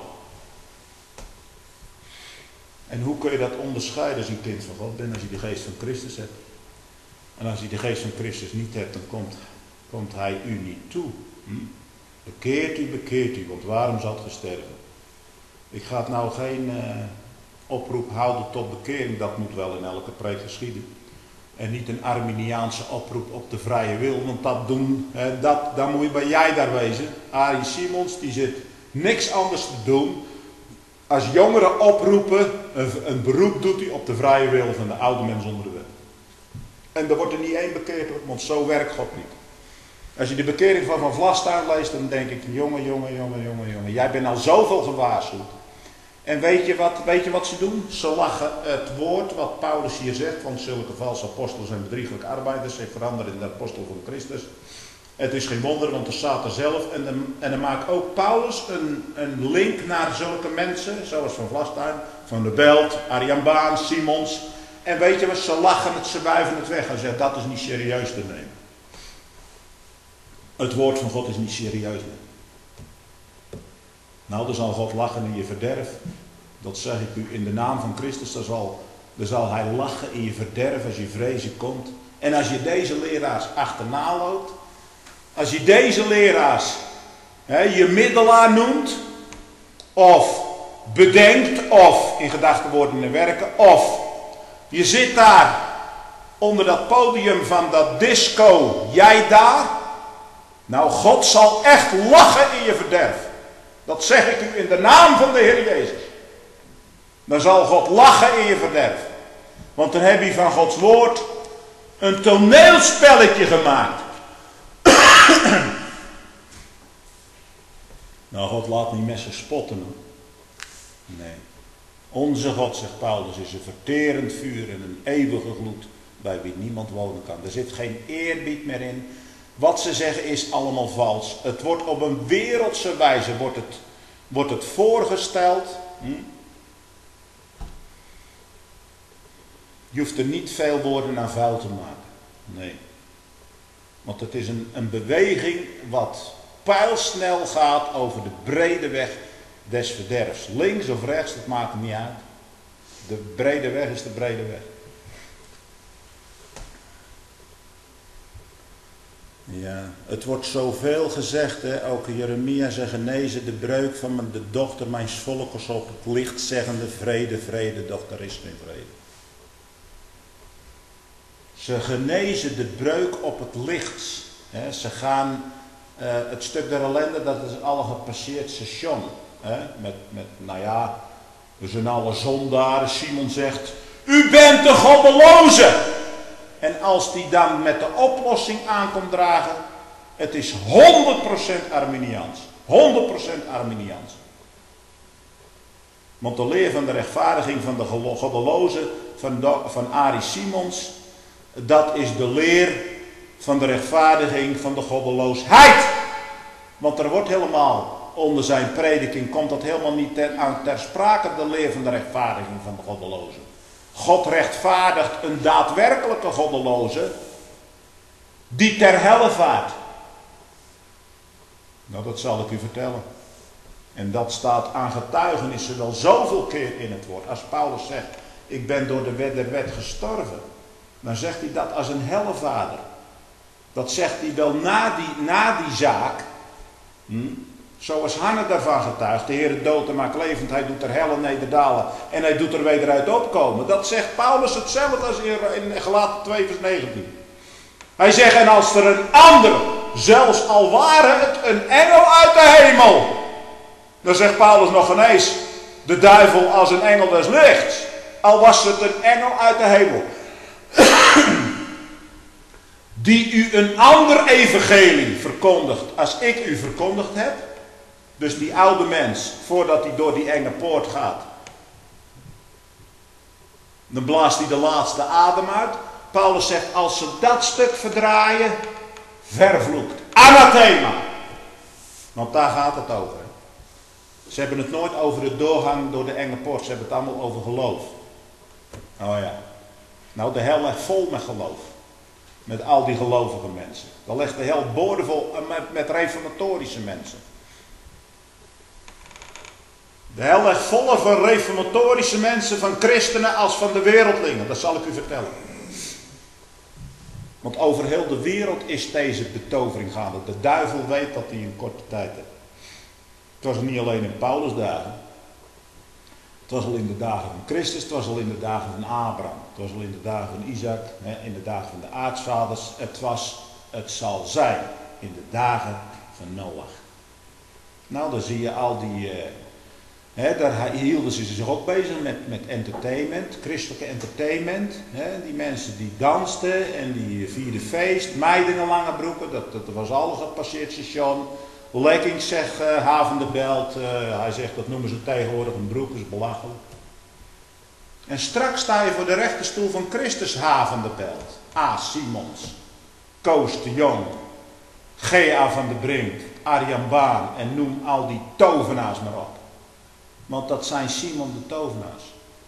En hoe kun je dat onderscheiden als je een kind van God bent? Als je de geest van Christus hebt. En als je de geest van Christus niet hebt, dan komt hij u niet toe. Bekeert u, want waarom zal het sterven? Ik ga het nou geen oproep houden tot bekering, dat moet wel in elke preek geschieden. En niet een Arminiaanse oproep op de vrije wil, want dan moet je bij jij daar wezen. Arie Simons, die zit niks anders te doen als jongeren oproepen, een beroep doet hij op de vrije wil van de oude mens onder de wet. En er wordt er niet één bekeerd, want zo werkt God niet. Als je de bekering van Vlastuin leest, dan denk ik, jongen, jij bent al zoveel gewaarschuwd. En weet je wat ze doen? Ze lachen het woord wat Paulus hier zegt, want zulke valse apostelen zijn bedrieglijke arbeiders, zich veranderen in de apostel van Christus. Het is geen wonder, want de Satan zelf, en dan maakt ook Paulus een link naar zulke mensen, zoals Van Vlastuin, Van de Belt, Arjan Baan, Simons. En weet je wat, ze lachen het, ze wuiven het weg en zeggen, dat is niet serieus te nemen. Het woord van God is niet serieus. Nou, dan zal God lachen in je verderf. Dat zeg ik u in de naam van Christus. Dan zal hij lachen in je verderf als je vrezen komt. En als je deze leraars achterna loopt. Als je deze leraars je middelaar noemt. Of bedenkt. Of in gedachten, woorden en werken. Of je zit daar onder dat podium van dat disco. Jij daar. Nou, God zal echt lachen in je verderf. Dat zeg ik u in de naam van de Heer Jezus. Dan zal God lachen in je verderf. Want dan heb je van Gods woord een toneelspelletje gemaakt. Nou, God laat niet met ze spotten. Nee. Onze God, zegt Paulus, is een verterend vuur en een eeuwige gloed bij wie niemand wonen kan. Er zit geen eerbied meer in. Wat ze zeggen is allemaal vals. Het wordt op een wereldse wijze wordt het voorgesteld. Je hoeft er niet veel woorden aan vuil te maken. Nee. Want het is een beweging wat pijlsnel gaat over de brede weg des verderfs. Links of rechts, dat maakt niet uit. De brede weg is de brede weg. Ja, het wordt zoveel gezegd, hè? Ook Jeremia zegt, genezen de breuk van de dochter mijns volkes op het licht, zeggende vrede, vrede, doch er is geen vrede. Ze genezen de breuk op het licht. Hè? Ze gaan, het stuk der ellende, dat is al een gepasseerd station. Hè? Nou ja, we zijn alle zondaren. Simon zegt, u bent de goddeloze. En als die dan met de oplossing aankomt dragen, het is 100% Arminiaans. 100% Arminiaans. Want de leer van de rechtvaardiging van de goddeloze, van Arie Simons, dat is de leer van de rechtvaardiging van de goddeloosheid. Want er wordt helemaal, onder zijn prediking, komt dat helemaal niet ter sprake, de leer van de rechtvaardiging van de goddeloze. God rechtvaardigt een daadwerkelijke goddeloze die ter helle vaart. Nou, dat zal ik u vertellen. En dat staat aan getuigenissen wel zoveel keer in het woord. Als Paulus zegt, ik ben door de wet der wet gestorven. Dan zegt hij dat als een hellevader. Dat zegt hij wel na die zaak. Zoals Hanne daarvan getuigt. De Heer dood en maakt levend. Hij doet er helle nederdalen. En hij doet er weder uit opkomen. Dat zegt Paulus hetzelfde als in Galaten 2 vers 19. Hij zegt, en als er een ander, zelfs al ware het een engel uit de hemel. Dan zegt Paulus nog ineens, de duivel als een engel des lichts. Al was het een engel uit de hemel. Die u een ander evangelie verkondigt als ik u verkondigd heb. Dus die oude mens, voordat hij door die enge poort gaat. Dan blaast hij de laatste adem uit. Paulus zegt, als ze dat stuk verdraaien, vervloekt. Anathema. Want daar gaat het over. Ze hebben het nooit over de doorgang door de enge poort. Ze hebben het allemaal over geloof. Oh ja. Nou, de hel ligt vol met geloof. Met al die gelovige mensen. Dan ligt de hel boordevol met reformatorische mensen. De hel ligt vol van reformatorische mensen, van christenen als van de wereldlingen. Dat zal ik u vertellen. Want over heel de wereld is deze betovering gaande. De duivel weet dat hij een korte tijd heeft. Het was niet alleen in Paulus' dagen. Het was al in de dagen van Christus, het was al in de dagen van Abraham. Het was al in de dagen van Isaac, in de dagen van de aartsvaders. Het zal zijn in de dagen van Noach. Nou, dan zie je al die... daar hielden ze zich ook bezig met entertainment, christelijke entertainment. Die mensen die dansten en die vierden feest, meiden in lange broeken, dat was alles een passeerd station. Leggings, zegt Haven de Belt, hij zegt dat noemen ze tegenwoordig een broek, dat is belachelijk. En straks sta je voor de rechterstoel van Christus, Haven de Belt, A. Simons, Koos de Jong, G.A. van de Brink, Arjan Baan en noem al die tovenaars maar op. Want dat zijn Simon de tovenaars.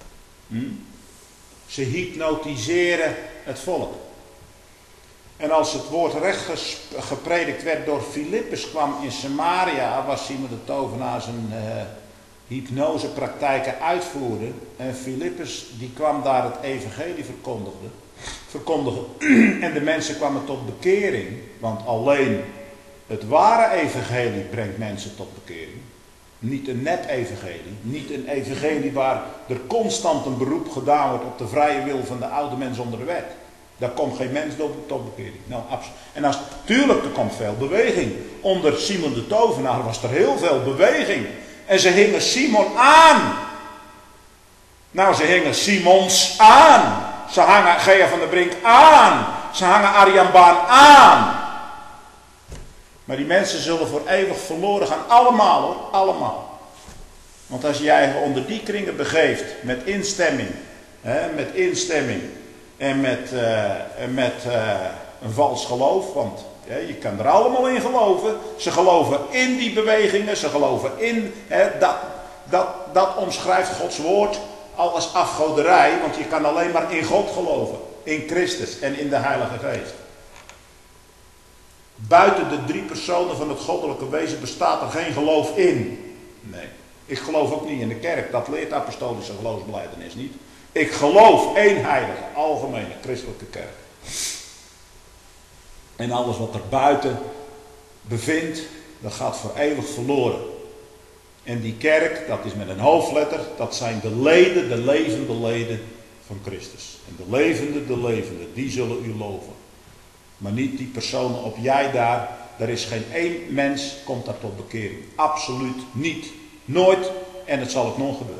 Ze hypnotiseren het volk. En als het woord recht gepredikt werd door Filippus, kwam in Samaria, waar Simon de tovenaar zijn hypnosepraktijken uitvoerde. En Filippus die kwam daar het evangelie verkondigen. En de mensen kwamen tot bekering. Want alleen het ware evangelie brengt mensen tot bekering. Niet een nep-evangelie. Niet een evangelie waar er constant een beroep gedaan wordt op de vrije wil van de oude mens onder de wet. Daar komt geen mens tot bekering. Nou, absoluut. En tuurlijk, er komt veel beweging. Onder Simon de Tovenaar was er heel veel beweging. En ze hingen Simon aan. Nou, ze hingen Simons aan. Ze hangen Gea van der Brink aan. Ze hangen Arjan Baan aan. Maar die mensen zullen voor eeuwig verloren gaan. Allemaal hoor, allemaal. Want als jij onder die kringen begeeft met instemming. En met een vals geloof. Want je kan er allemaal in geloven. Ze geloven in die bewegingen. Ze geloven in. Dat omschrijft Gods woord als afgoderij. Want je kan alleen maar in God geloven. In Christus en in de Heilige Geest. Buiten de 3 personen van het goddelijke wezen bestaat er geen geloof in. Nee. Ik geloof ook niet in de kerk. Dat leert apostolische geloofsbelijdenis niet. Ik geloof één heilige, algemene christelijke kerk. En alles wat er buiten bevindt, dat gaat voor eeuwig verloren. En die kerk, dat is met een hoofdletter, dat zijn de leden, de levende leden van Christus. En de levende, die zullen u loven. Maar niet die personen op jij daar. Er is geen één mens komt daar tot bekering. Absoluut niet. Nooit. En het zal ook nog gebeuren.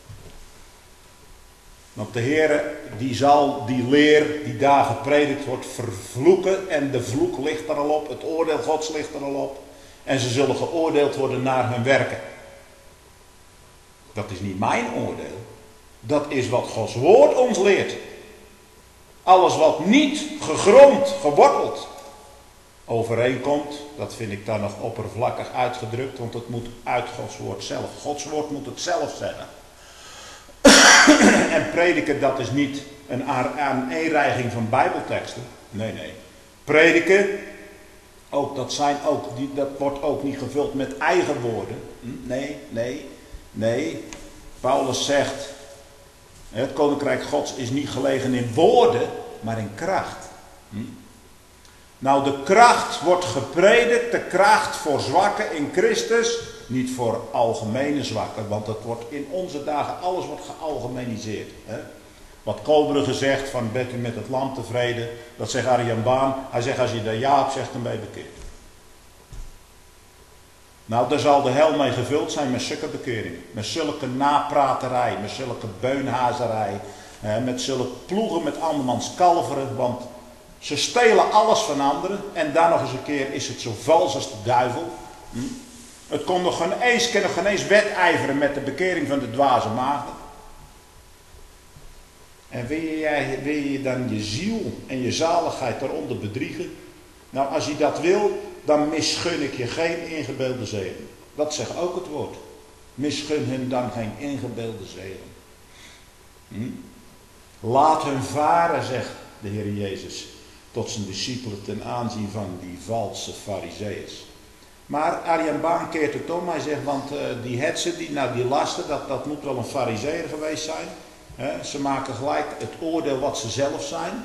Want de Heer die zal die leer die daar gepredikt wordt vervloeken. En de vloek ligt er al op. Het oordeel Gods ligt er al op. En ze zullen geoordeeld worden naar hun werken. Dat is niet mijn oordeel. Dat is wat Gods woord ons leert. Alles wat niet gegrond, geworteld overeenkomt, dat vind ik dan nog oppervlakkig uitgedrukt, want het moet uit Gods woord zelf. Gods woord moet het zelf zeggen. En prediken, dat is niet een aaneenreiging van bijbelteksten. Nee. Prediken, dat wordt ook niet gevuld met eigen woorden. Nee. Paulus zegt, het koninkrijk Gods is niet gelegen in woorden, maar in kracht. Nou, de kracht wordt gepredikt, de kracht voor zwakken in Christus, niet voor algemene zwakken, want het wordt in onze dagen, alles wordt gealgemeniseerd. Wat Kolbrugge zegt, van bent u met het lam tevreden, dat zegt Arjan Baan, hij zegt als je daar ja op zegt, dan ben je bekeerd. Nou, daar zal de hel mee gevuld zijn met zulke bekeringen. Met zulke napraterij, met zulke beunhazerij. Met zulke ploegen met andermans kalveren. Want ze stelen alles van anderen. En dan nog eens een keer is het zo vals als de duivel. Het kon nog geen eens wedijveren met de bekering van de dwaze maagden. En wil je dan je ziel en je zaligheid daaronder bedriegen? Nou, als je dat wil, dan misgun ik je geen ingebeelde zegen. Dat zegt ook het woord. Misgun hun dan geen ingebeelde zegen. Laat hun varen, zegt de Heer Jezus, tot zijn discipelen ten aanzien van die valse farizeeërs. Maar Arjan Baan keert het om. Hij zegt, want die hetsen, die lasten, dat moet wel een farizeeër geweest zijn. Ze maken gelijk het oordeel wat ze zelf zijn.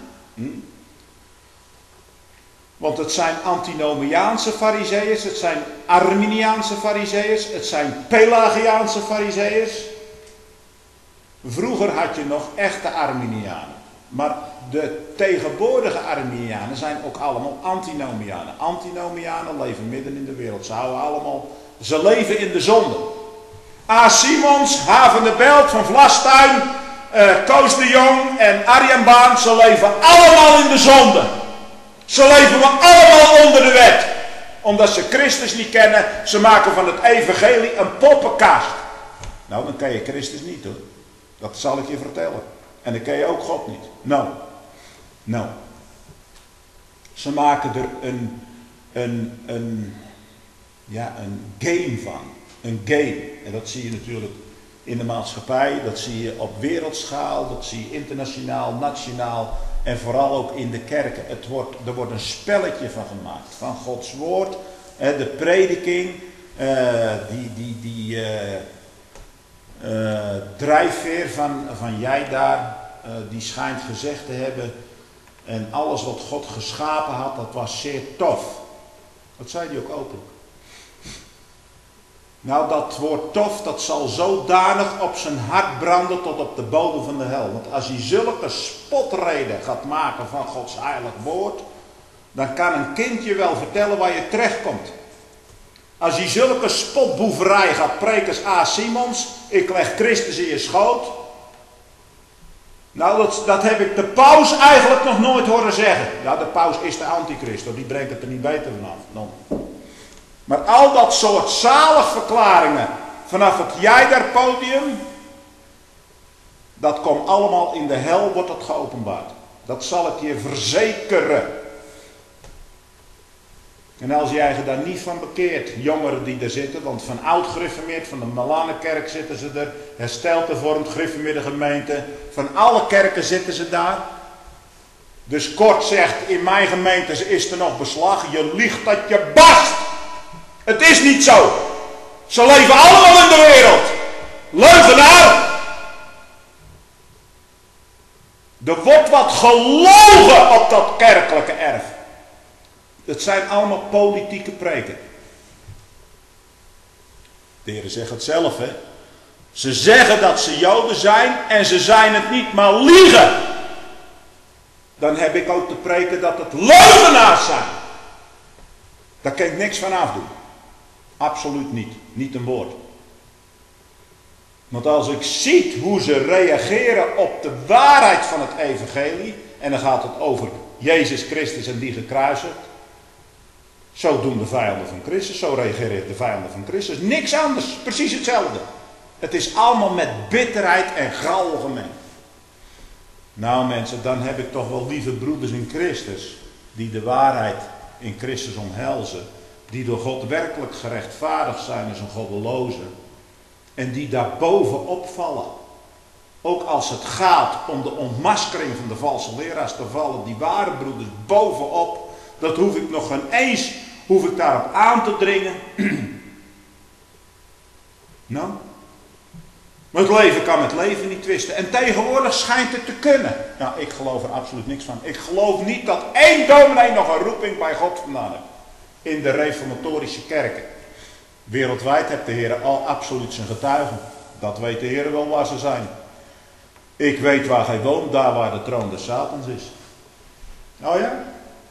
Want het zijn antinomiaanse farizeeërs, het zijn Arminiaanse farizeeërs, het zijn Pelagiaanse farizeeërs. Vroeger had je nog echte Arminianen. Maar de tegenwoordige Arminianen zijn ook allemaal antinomianen. Antinomianen leven midden in de wereld. Ze leven in de zonde. A. Simons, H. van der Belt van Vlastuin, Koos de Jong en Arjan Baan, ze leven allemaal in de zonde. Ze leven we allemaal onder de wet. Omdat ze Christus niet kennen. Ze maken van het evangelie een poppenkast. Nou, dan ken je Christus niet hoor. Dat zal ik je vertellen. En dan ken je ook God niet. Nou. Ze maken er een game van. Een game. En dat zie je natuurlijk in de maatschappij. Dat zie je op wereldschaal. Dat zie je internationaal, nationaal. En vooral ook in de kerken. Er wordt een spelletje van gemaakt. Van Gods woord. De prediking. Die drijfveer van jij daar. Die schijnt gezegd te hebben. En alles wat God geschapen had. Dat was zeer tof. Dat zei hij ook openlijk. Nou, dat woord tof, dat zal zodanig op zijn hart branden tot op de bodem van de hel. Want als hij zulke spotreden gaat maken van Gods heilig woord, dan kan een kindje wel vertellen waar je terechtkomt. Als hij zulke spotboeverij gaat preken als A. Simons, ik leg Christus in je schoot. Nou, dat heb ik de paus eigenlijk nog nooit horen zeggen. Ja, de paus is de antichrist, die brengt het er niet beter vanaf. Maar al dat soort zaligverklaringen vanaf het Jijder-podium, dat komt allemaal in de hel, wordt dat geopenbaard. Dat zal ik je verzekeren. En als jij je daar niet van bekeert, jongeren die er zitten, want van oud gereformeerd, van de Malanenkerk zitten ze er, Hersteld Hervormd Gereformeerde Gemeente, van alle kerken zitten ze daar. Dus kort zegt, in mijn gemeente is er nog beslag, je liegt dat je barst. Het is niet zo. Ze leven allemaal in de wereld. Leugenaar. Er wordt wat gelogen op dat kerkelijke erf. Het zijn allemaal politieke preken. De Heer zegt het zelf, hè. Ze zeggen dat ze Joden zijn en ze zijn het niet, maar liegen. Dan heb ik ook te preken dat het leugenaars zijn. Daar kan ik niks van afdoen. Absoluut niet. Niet een woord. Want als ik zie hoe ze reageren op de waarheid van het evangelie, en dan gaat het over Jezus Christus en die gekruisigd. Zo doen de vijanden van Christus, zo reageren de vijanden van Christus. Niks anders, precies hetzelfde. Het is allemaal met bitterheid en gal gemengd. Nou mensen, dan heb ik toch wel lieve broeders in Christus, die de waarheid in Christus omhelzen, die door God werkelijk gerechtvaardigd zijn als een goddeloze, en die daar bovenop vallen. Ook als het gaat om de ontmaskering van de valse leraars, te vallen die ware broeders bovenop. Dat hoef ik nog geen eens, daarop aan te dringen. Nou, maar het leven kan met leven niet twisten. En tegenwoordig schijnt het te kunnen. Nou, ik geloof er absoluut niks van. Ik geloof niet dat één dominee nog een roeping bij God vandaan heeft. In de reformatorische kerken. Wereldwijd heeft de Heer al absoluut zijn getuigen. Dat weet de Heer wel waar ze zijn. Ik weet waar hij woont, daar waar de troon des Satans is. Oh ja?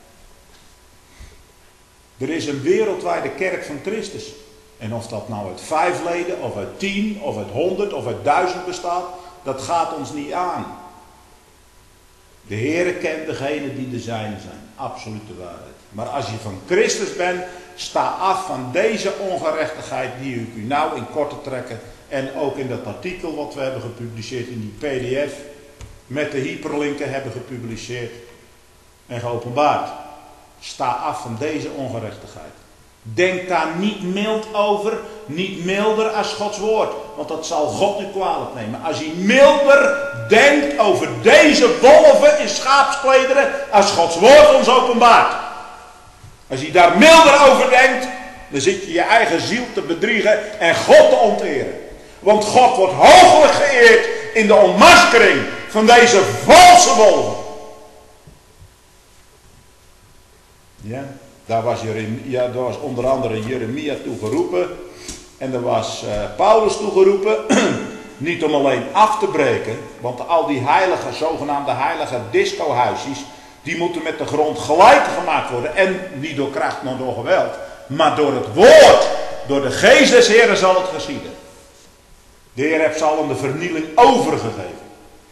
Er is een wereldwijde kerk van Christus. En of dat nou uit 5 leden, of uit 10, of uit 100, of uit 1000 bestaat, dat gaat ons niet aan. De Heere kent degenen die de zijne zijn. Absolute waarheid. Maar als je van Christus bent, sta af van deze ongerechtigheid die ik u nou in kort te trekken. En ook in dat artikel wat we hebben gepubliceerd in die pdf. Met de hyperlinken hebben gepubliceerd. En geopenbaard. Sta af van deze ongerechtigheid. Denk daar niet mild over, niet milder als Gods woord. Want dat zal God u kwalijk nemen. Als hij milder denkt over deze wolven in schaapsklederen als Gods woord ons openbaart. Als je daar milder over denkt, dan zit je je eigen ziel te bedriegen en God te onteren. Want God wordt hooglijk geëerd in de ontmaskering van deze valse wolven. Ja, daar was onder andere Jeremia toe geroepen. En er was Paulus toe geroepen. Niet om alleen af te breken. Want al die heilige, zogenaamde heilige discohuisjes, die moeten met de grond gelijk gemaakt worden. En niet door kracht, maar door geweld. Maar door het woord, door de geest des Heeren zal het geschieden. De Heer heeft ze al aan de vernieling overgegeven.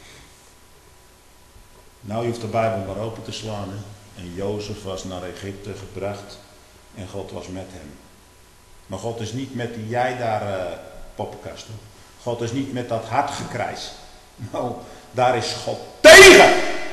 Nou, je hoeft de Bijbel maar open te slaan. Hè? En Jozef was naar Egypte gebracht. En God was met hem. Maar God is niet met die jij daar poppenkast. God is niet met dat hartgekrijs. Nou, daar is God tegen.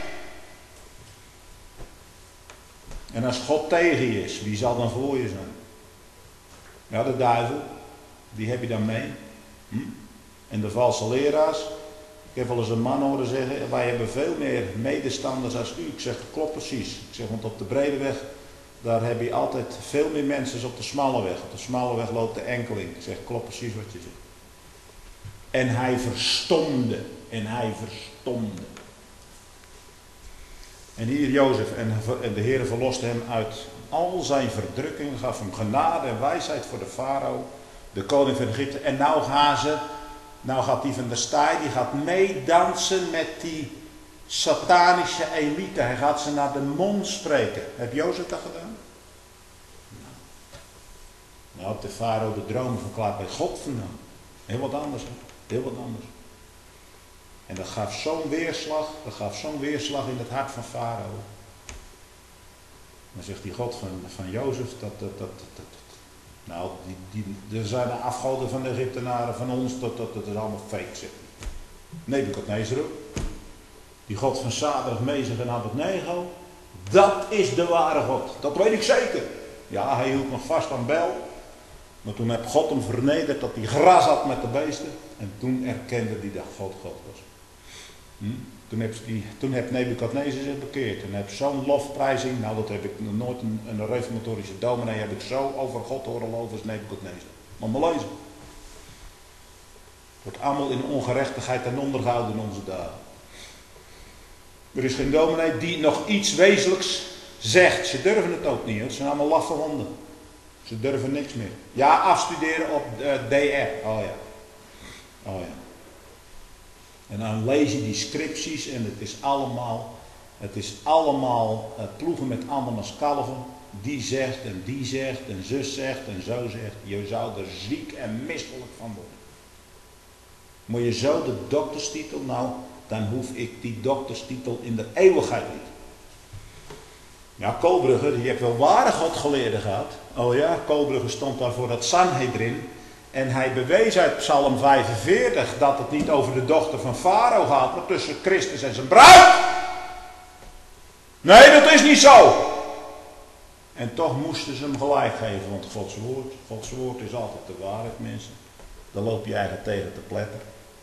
En als God tegen je is, wie zal dan voor je zijn? Ja, de duivel. Die heb je dan mee. En de valse leraars. Ik heb wel eens een man horen zeggen, wij hebben veel meer medestanders als u. Ik zeg, klopt precies. Ik zeg, want op de brede weg, daar heb je altijd veel meer mensen als op de smalle weg. Op de smalle weg loopt de enkeling. Ik zeg, klopt precies wat je zegt. En hij verstomde. En hij verstomde. En hier Jozef, en de Heer verloste hem uit al zijn verdrukkingen, gaf hem genade en wijsheid voor de farao. De koning van Egypte. En nou gaat die van der Staaij, die gaat meedansen met die satanische elite. Hij gaat ze naar de mond spreken. Heb Jozef dat gedaan? Nou, op de farao de dromen verklaard bij God vandaan. Heel wat anders, hè? Heel wat anders. En dat gaf zo'n weerslag in het hart van farao. Dan zegt die God van Jozef, nou, er zijn de afgoden van de Egyptenaren, van ons, dat is allemaal fake, zegt hij. Nebukadnezar ook. Die God van Sadrach, Mesach en Abednego, dat is de ware God. Dat weet ik zeker. Ja, hij hield nog vast aan Bel. Maar toen heb God hem vernederd dat hij gras had met de beesten. En toen erkende hij dat God God was. Toen heb Nebukadnezar zich bekeerd. En heb zo'n lofprijzing. Nou, dat heb ik nog nooit een reformatorische dominee heb ik zo over God horen loven als Nebukadnezar. Maar lezen. Wordt allemaal in ongerechtigheid en ondergehouden in onze dagen. Er is geen dominee die nog iets wezenlijks zegt. Ze durven het ook niet. Het zijn allemaal laffe honden. Ze durven niks meer. Ja, afstuderen op DR. Oh ja. Oh ja. En dan lees je die scripties en het is allemaal ploegen met andermans kalven. Die zegt en zus zegt en zo zegt. Je zou er ziek en misselijk van worden. Moet je zo de dokterstitel, nou, dan hoef ik die dokterstitel in de eeuwigheid niet. Ja, Koolbrugge, die heeft wel ware Godgeleerden gehad. Oh ja, Koolbrugge stond daar voor het Sanhedrin. En hij bewees uit Psalm 45 dat het niet over de dochter van Farao gaat, maar tussen Christus en zijn bruid. Nee, dat is niet zo. En toch moesten ze hem gelijk geven, want Gods woord is altijd de waarheid, mensen. Dan loop je eigen tegen te pletter.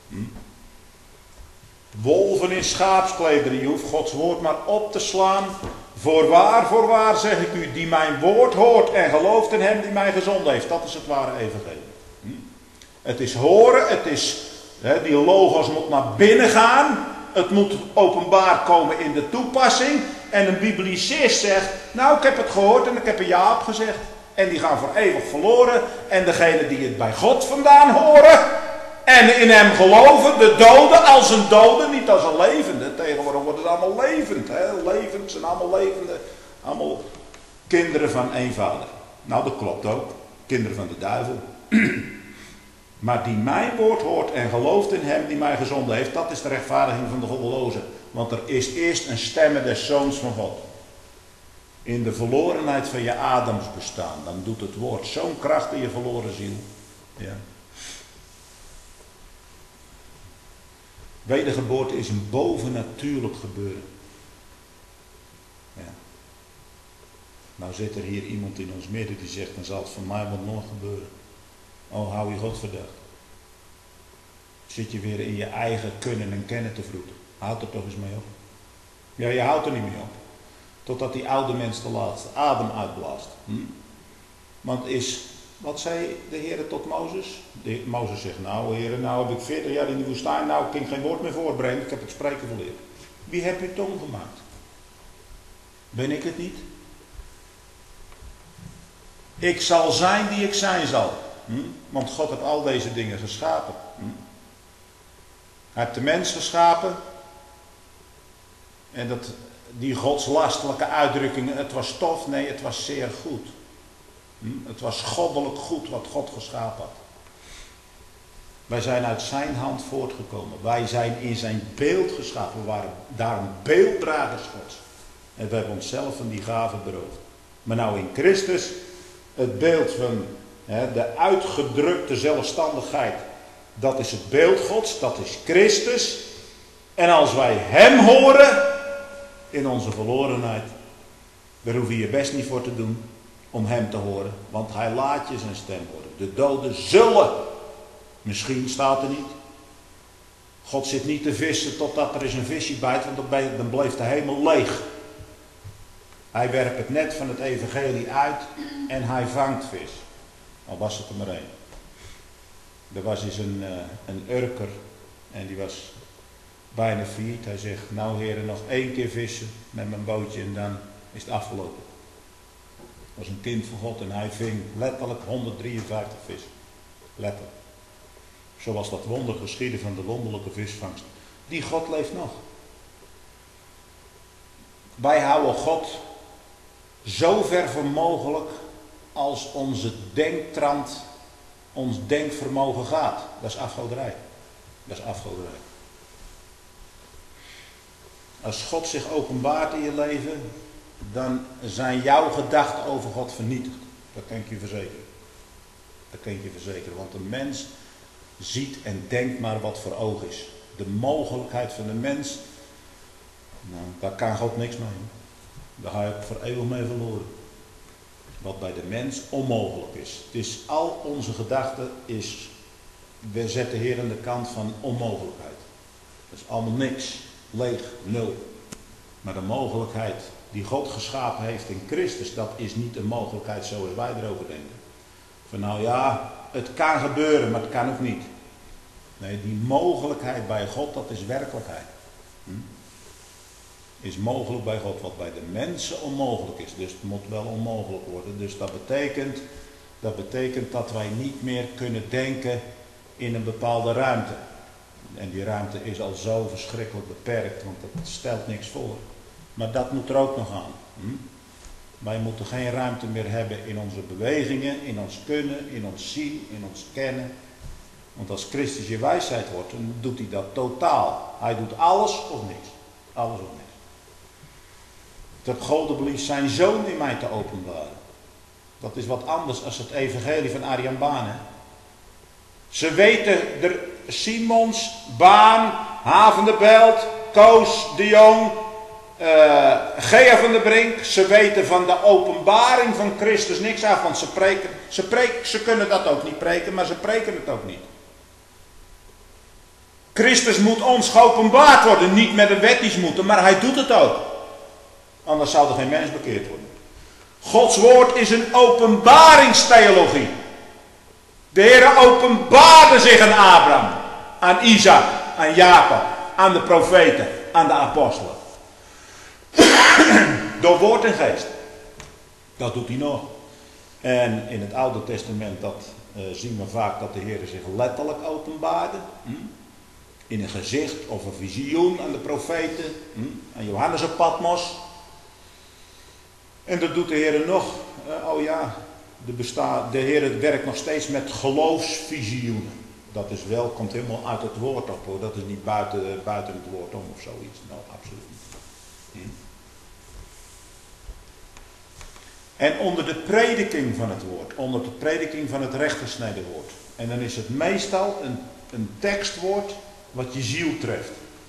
Wolven in schaapsklederen, je hoeft Gods woord maar op te slaan. Voorwaar zeg ik u, die mijn woord hoort en gelooft in hem die mij gezonden heeft. Dat is het ware evangelie. Het is horen, die logos moet naar binnen gaan. Het moet openbaar komen in de toepassing. En een biblicist zegt, nou ik heb het gehoord en ik heb een ja op gezegd. En die gaan voor eeuwig verloren. En degenen die het bij God vandaan horen en in hem geloven, de doden als een dode, niet als een levende. Tegenwoordig wordt het allemaal levend. Levend zijn allemaal levende. Allemaal kinderen van één vader. Nou, dat klopt ook. Kinderen van de duivel. Maar die mijn woord hoort en gelooft in hem die mij gezonden heeft, dat is de rechtvaardiging van de goddeloze. Want er is eerst een stemme des zoons van God. In de verlorenheid van je Adams bestaan, dan doet het woord zo'n kracht in je verloren ziel. Ja. Wedergeboorte is een bovennatuurlijk gebeuren. Ja. Nou zit er hier iemand in ons midden die zegt, dan zal het van mij wel nooit gebeuren. Oh, hou je God verdacht. Zit je weer in je eigen kunnen en kennen te vroeten. Houd er toch eens mee op. Ja, je houdt er niet mee op. Totdat die oude mens de laatste adem uitblaast. Want wat zei de Heer tot Mozes? Mozes zegt, nou Heer, nou heb ik 40 jaar in de woestijn, nou ik kan geen woord meer voorbrengen, ik heb het spreken verleerd. Wie heb je tong gemaakt? Ben ik het niet? Ik zal zijn die ik zijn zal. Want God heeft al deze dingen geschapen. Hij heeft de mens geschapen. En die godslastelijke uitdrukkingen, het was tof, nee, het was zeer goed. Het was goddelijk goed wat God geschapen had. Wij zijn uit zijn hand voortgekomen. Wij zijn in zijn beeld geschapen. We waren daarom beelddragers Gods. En we hebben onszelf van die gaven beroofd. Maar nou in Christus, het beeld van de uitgedrukte zelfstandigheid, dat is het beeld Gods, dat is Christus. En als wij hem horen in onze verlorenheid, daar hoef je je best niet voor te doen om hem te horen, want hij laat je zijn stem horen. De doden zullen, misschien staat er niet. God zit niet te vissen totdat er eens een visje bijt, want dan bleef de hemel leeg. Hij werpt het net van het evangelie uit en hij vangt vis. Al was het er maar één. Er was eens een Urker en die was bijna failliet. Hij zegt, nou heren, nog 1 keer vissen met mijn bootje en dan is het afgelopen. Dat was een kind van God en hij ving letterlijk 153 vissen. Letterlijk. Zoals dat wonder geschiedde van de wonderlijke visvangst. Die God leeft nog. Wij houden God zo ver van mogelijk als onze denktrand, ons denkvermogen gaat. Dat is afgoderij. Dat is afgoderij. Als God zich openbaart in je leven, dan zijn jouw gedachten over God vernietigd. Dat kan ik je verzekeren. Dat kan ik je verzekeren. Want een mens ziet en denkt maar wat voor oog is. De mogelijkheid van de mens, nou, daar kan God niks mee. Daar ga je voor eeuwig mee verloren. Wat bij de mens onmogelijk is. Het is al onze gedachten is, we zetten Heer aan de kant van onmogelijkheid. Dat is allemaal niks. Leeg, nul. Maar de mogelijkheid die God geschapen heeft in Christus, dat is niet een mogelijkheid zoals wij erover denken. Van nou ja, het kan gebeuren, maar het kan ook niet. Nee, die mogelijkheid bij God, dat is werkelijkheid. Is mogelijk bij God, wat bij de mensen onmogelijk is. Dus het moet wel onmogelijk worden. Dus dat betekent dat wij niet meer kunnen denken in een bepaalde ruimte. En die ruimte is al zo verschrikkelijk beperkt, want dat stelt niks voor. Maar dat moet er ook nog aan. Wij moeten geen ruimte meer hebben in onze bewegingen, in ons kunnen, in ons zien, in ons kennen. Want als Christus je wijsheid wordt, dan doet hij dat totaal. Hij doet alles of niks. Alles of niks. Het heb God beliefd zijn zoon in mij te openbaren. Dat is wat anders dan het evangelie van Arjan Baan. Hè? Ze weten, Simons, Baan, Haven de Belt, Koos de Jong, Gea van der Brink. Ze weten van de openbaring van Christus niks af, want ze kunnen dat ook niet preken, maar ze preken het ook niet. Christus moet ons geopenbaard worden, niet met een wettisch moeten, maar hij doet het ook. Anders zou er geen mens bekeerd worden. Gods woord is een openbaringstheologie. De Heer openbaarde zich aan Abraham, aan Isaac, aan Jacob, aan de profeten, aan de apostelen. Door woord en geest. Dat doet hij nog. En in het Oude Testament zien we vaak dat de Heer zich letterlijk openbaarde. In een gezicht of een visioen aan de profeten. Aan Johannes op Patmos. En dat doet de Heer nog. De Heer werkt nog steeds met geloofsvisioenen. Dat is wel, komt helemaal uit het woord op hoor. Dat is niet buiten het woord om of zoiets. Nou, absoluut niet. En onder de prediking van het woord. Onder de prediking van het rechtgesneden woord. En dan is het meestal een tekstwoord wat je ziel treft.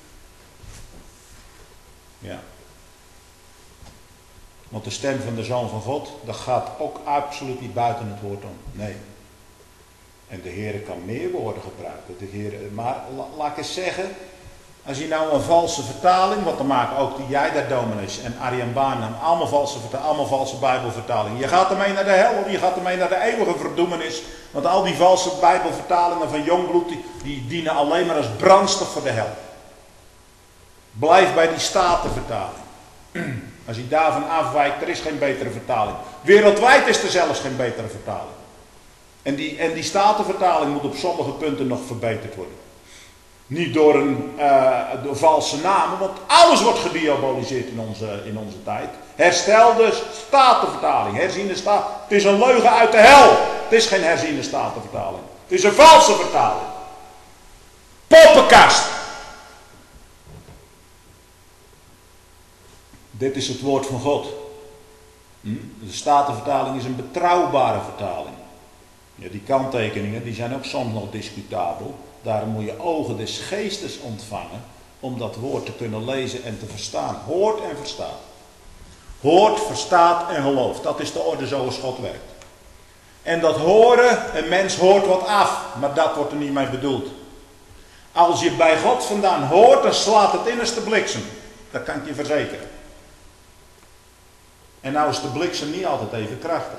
Ja. Want de stem van de Zoon van God, dat gaat ook absoluut niet buiten het woord om. Nee. En de Heer kan meer woorden gebruiken. Maar laat ik eens zeggen, als je nou een valse vertaling, want dan maken ook die jij daar dominees en Arjan Baan allemaal valse Bijbelvertalingen. Je gaat ermee naar de hel of je gaat ermee naar de eeuwige verdoemenis. Want al die valse Bijbelvertalingen van Jongbloed, die dienen alleen maar als brandstof voor de hel. Blijf bij die Statenvertaling. Als je daarvan afwijkt, er is geen betere vertaling. Wereldwijd is er zelfs geen betere vertaling. En die Statenvertaling moet op sommige punten nog verbeterd worden. Niet door door valse namen, want alles wordt gediaboliseerd in onze tijd. Herstel de Statenvertaling, herziende staat. Het is een leugen uit de hel. Het is geen herziende Statenvertaling. Het is een valse vertaling. Poppenkast. Dit is het woord van God. De Statenvertaling is een betrouwbare vertaling. Ja, die kanttekeningen die zijn ook soms nog discutabel. Daarom moet je ogen des geestes ontvangen om dat woord te kunnen lezen en te verstaan. Hoort en verstaat. Hoort, verstaat en gelooft. Dat is de orde zoals God werkt. En dat horen, een mens hoort wat af, maar dat wordt er niet mee bedoeld. Als je bij God vandaan hoort, dan slaat het in als de bliksem. Dat kan ik je verzekeren. En nou is de bliksem niet altijd even krachtig.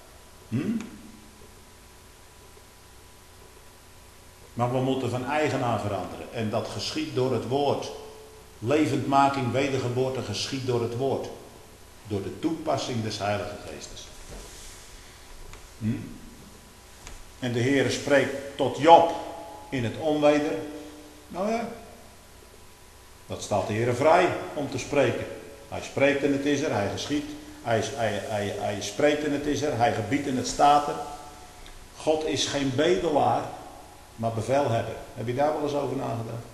Maar we moeten van eigenaar veranderen. En dat geschiet door het woord. Levendmaking, wedergeboorte geschiet door het woord. Door de toepassing des Heilige Geestes. En de Heere spreekt tot Job in het onweder. Nou ja, dat staat de Heere vrij om te spreken. Hij spreekt en het is er, hij geschiet. Hij spreekt en het is er, hij gebiedt en het staat er. God is geen bedelaar, maar bevelhebber. Heb je daar wel eens over nagedacht?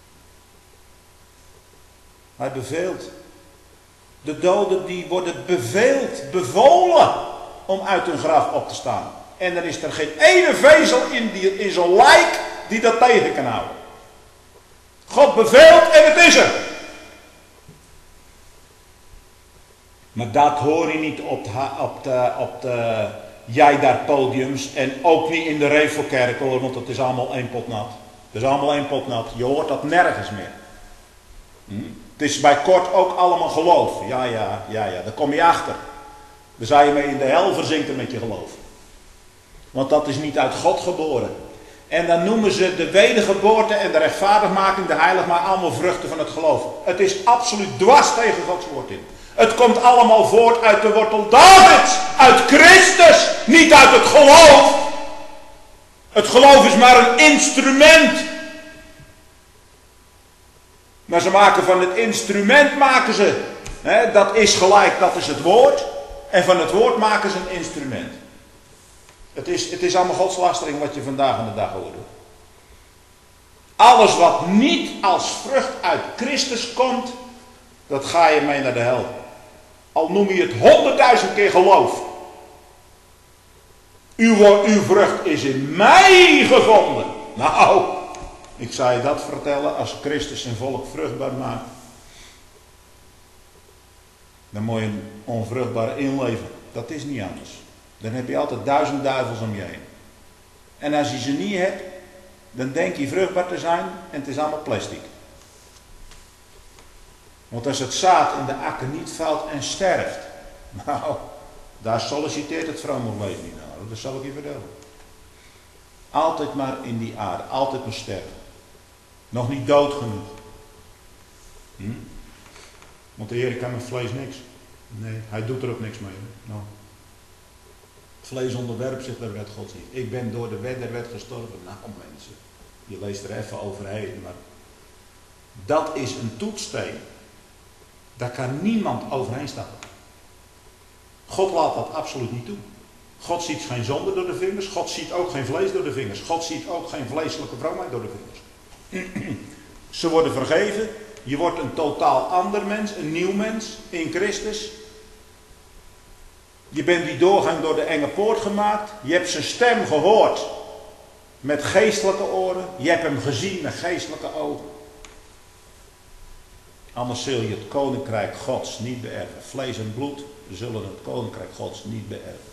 Hij beveelt. De doden die worden bevolen om uit hun graf op te staan. En dan is er geen ene vezel in zo'n lijk die dat tegen kan houden. God beveelt en het is er. Maar dat hoor je niet op de jij daar podiums en ook niet in de Revelkerk hoor, want het is allemaal één pot nat. Het is allemaal één pot nat. Je hoort dat nergens meer. Het is bij kort ook allemaal geloof. Ja, daar kom je achter. Dan zou je mee in de hel verzinken met je geloof. Want dat is niet uit God geboren. En dan noemen ze de wedergeboorte en de rechtvaardigmaking, de heiligmaking, allemaal vruchten van het geloof. Het is absoluut dwars tegen Gods woord in. Het komt allemaal voort uit de wortel Davids, uit Christus, niet uit het geloof. Het geloof is maar een instrument. Maar ze maken van het instrument, dat is gelijk, dat is het woord. En van het woord maken ze een instrument. Het is allemaal godslastering wat je vandaag aan de dag hoort. Alles wat niet als vrucht uit Christus komt, dat ga je mee naar de hel. Al noem je het 100.000 keer geloof. Uw vrucht is in mij gevonden. Nou, ik zou je dat vertellen, als Christus zijn volk vruchtbaar maakt, dan moet je een onvruchtbaar inleven. Dat is niet anders. Dan heb je altijd 1000 duivels om je heen. En als je ze niet hebt, dan denk je vruchtbaar te zijn en het is allemaal plastic. Want als het zaad in de akker niet valt en sterft, nou, daar solliciteert het vrome leven niet naar. Dat zal ik je vertellen. Altijd maar in die aarde, altijd maar sterven. Nog niet dood genoeg. Want de Heer kan met vlees niks. Nee, hij doet er ook niks mee. Nou. Vlees onderwerpt zich der wet Gods niet. Ik ben door de wet der wet gestorven. Nou mensen, je leest er even overheen. Maar dat is een toetssteen. Daar kan niemand overheen stappen. God laat dat absoluut niet toe. God ziet geen zonde door de vingers. God ziet ook geen vlees door de vingers. God ziet ook geen vleeselijke vroomheid door de vingers. Ze worden vergeven. Je wordt een totaal ander mens. Een nieuw mens in Christus. Je bent die doorgang door de enge poort gemaakt. Je hebt zijn stem gehoord met geestelijke oren. Je hebt hem gezien met geestelijke ogen. Anders zul je het koninkrijk Gods niet beërven. Vlees en bloed zullen het koninkrijk Gods niet beërven.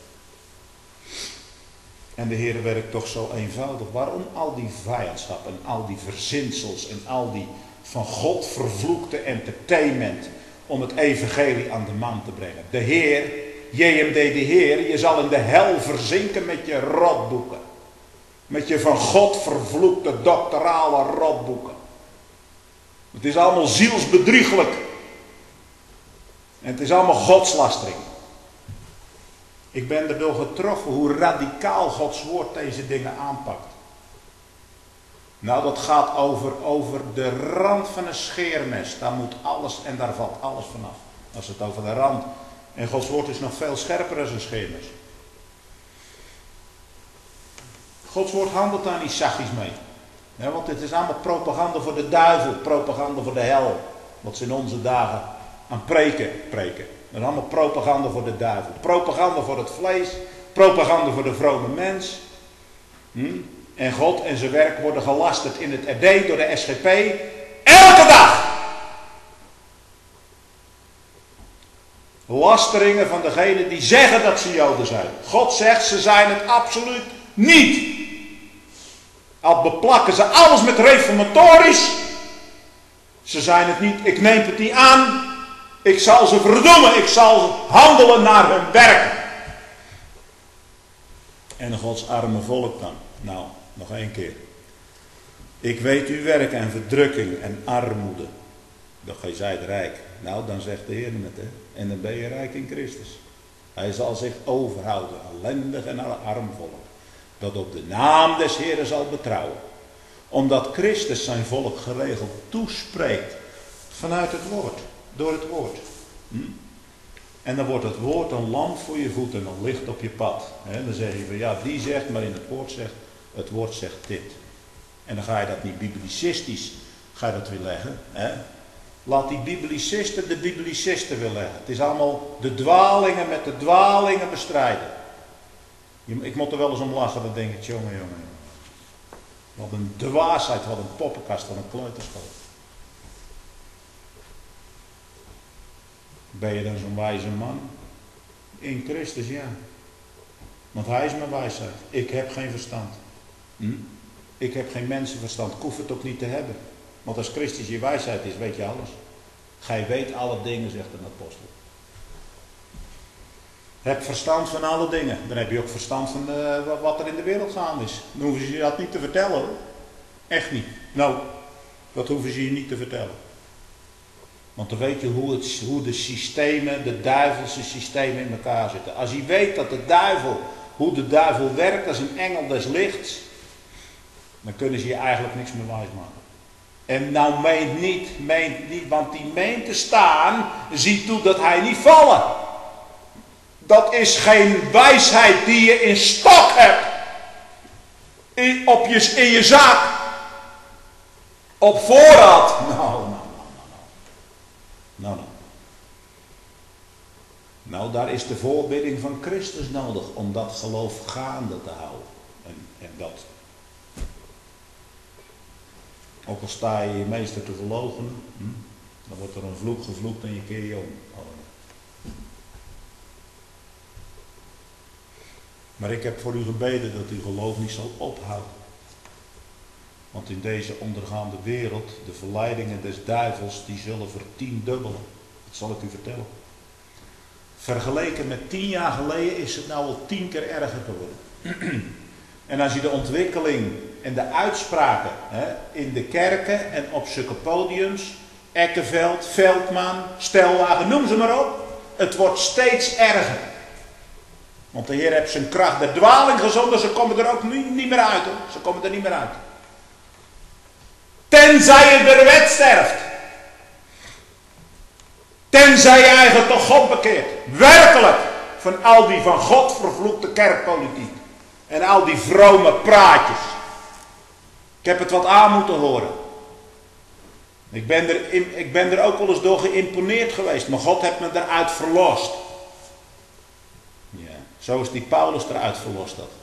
En de Heer werkt toch zo eenvoudig. Waarom al die vijandschap en al die verzinsels en al die van God vervloekte entertainment om het evangelie aan de man te brengen? De Heer, JMD de Heer, je zal in de hel verzinken met je rotboeken. Met je van God vervloekte doctorale rotboeken. Het is allemaal zielsbedriegelijk. En het is allemaal godslastering. Ik ben erdoor getroffen hoe radicaal Gods woord deze dingen aanpakt. Nou, dat gaat over de rand van een scheermes. Daar moet alles en daar valt alles vanaf. Als het over de rand. En Gods woord is nog veel scherper dan een scheermes. Gods woord handelt daar niet zachtjes mee. Ja, want het is allemaal propaganda voor de duivel, propaganda voor de hel. Wat ze in onze dagen aan preken. Dat is allemaal propaganda voor de duivel. Propaganda voor het vlees, propaganda voor de vrome mens. En God en zijn werk worden gelasterd in het RD door de SGP. Elke dag! Lasteringen van degenen die zeggen dat ze Joden zijn. God zegt ze zijn het absoluut niet. Al beplakken ze alles met reformatorisch. Ze zijn het niet. Ik neem het niet aan. Ik zal ze verdoemen. Ik zal handelen naar hun werk. En Gods arme volk dan. Nou, nog één keer. Ik weet uw werk en verdrukking en armoede. Doch gij zijt rijk. Nou, dan zegt de Heer het, hè. En dan ben je rijk in Christus. Hij zal zich overhouden. Ellendig en arm volk. dat op de naam des Heeren zal betrouwen. Omdat Christus zijn volk geregeld toespreekt vanuit het woord, door het woord. En dan wordt het woord een lamp voor je voet en een licht op je pad. Dan zeg je van ja, die zegt, maar in het woord zegt dit. En dan ga je dat niet biblicistisch, ga je dat weer leggen. Laat die biblicisten de biblicisten weer leggen. Het is allemaal de dwalingen met de dwalingen bestrijden. Ik moet er wel eens om lachen, dan denk ik, jongen. Wat een dwaasheid, wat een poppenkast, wat een kleuterschool. Ben je dan zo'n wijze man? In Christus, ja. Want hij is mijn wijsheid. Ik heb geen verstand. Ik heb geen mensenverstand. Ik hoef het ook niet te hebben. Want als Christus je wijsheid is, weet je alles. Gij weet alle dingen, zegt een apostel. Heb verstand van alle dingen. Dan heb je ook verstand van wat er in de wereld gaande is. Dan hoeven ze je dat niet te vertellen, hoor. Echt niet. Nou, dat hoeven ze je niet te vertellen. Want dan weet je hoe de systemen, de duivelse systemen in elkaar zitten. Als je weet dat hoe de duivel werkt als een engel des lichts, dan kunnen ze je eigenlijk niks meer wijs maken. En nou meent niet, want die meent te staan, ziet toe dat hij niet vallen. Dat is geen wijsheid die je in stok hebt. In je zaak. Op voorraad. Nou, daar is de voorbidding van Christus nodig om dat geloof gaande te houden. En dat. Ook al sta je je meester te verloochenen, dan wordt er een vloek gevloekt en je keer je om. Maar ik heb voor u gebeden dat uw geloof niet zal ophouden. Want in deze ondergaande wereld, de verleidingen des duivels, die zullen vertiendubbelen. Dat zal ik u vertellen. Vergeleken met 10 jaar geleden is het nou al 10 keer erger geworden. En als je de ontwikkeling en de uitspraken in de kerken en op zulke podiums, Eckeveld, Veldman, Stelwagen, noem ze maar op. Het wordt steeds erger. Want de Heer heeft zijn kracht der dwaling gezonden, ze komen er ook niet meer uit, hoor. Ze komen er niet meer uit. Tenzij je de wet sterft. Tenzij je eigenlijk tot God bekeert. Werkelijk. Van al die van God vervloekte kerkpolitiek. En al die vrome praatjes. Ik heb het wat aan moeten horen. Ik ben er ook wel eens door geïmponeerd geweest. Maar God heeft me eruit verlost. Ja, zo is die Paulus eruit verlost. Dat.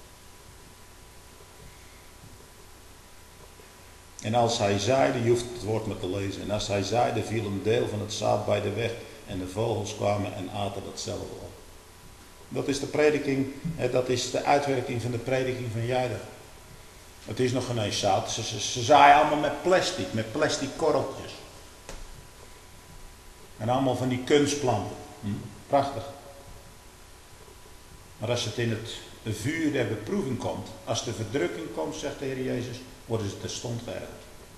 En als hij zaaide, je hoeft het woord maar te lezen. En als hij zaaide, viel een deel van het zaad bij de weg. En de vogels kwamen en aten datzelfde op. Dat is de prediking, dat is de uitwerking van de prediking van Jair. Het is nog geen eens zout. Ze zaaien allemaal met plastic korreltjes. En allemaal van die kunstplanten. Prachtig. Maar als het in het vuur der beproeving komt, als de verdrukking komt, zegt de Heer Jezus, worden ze terstond geërgerd.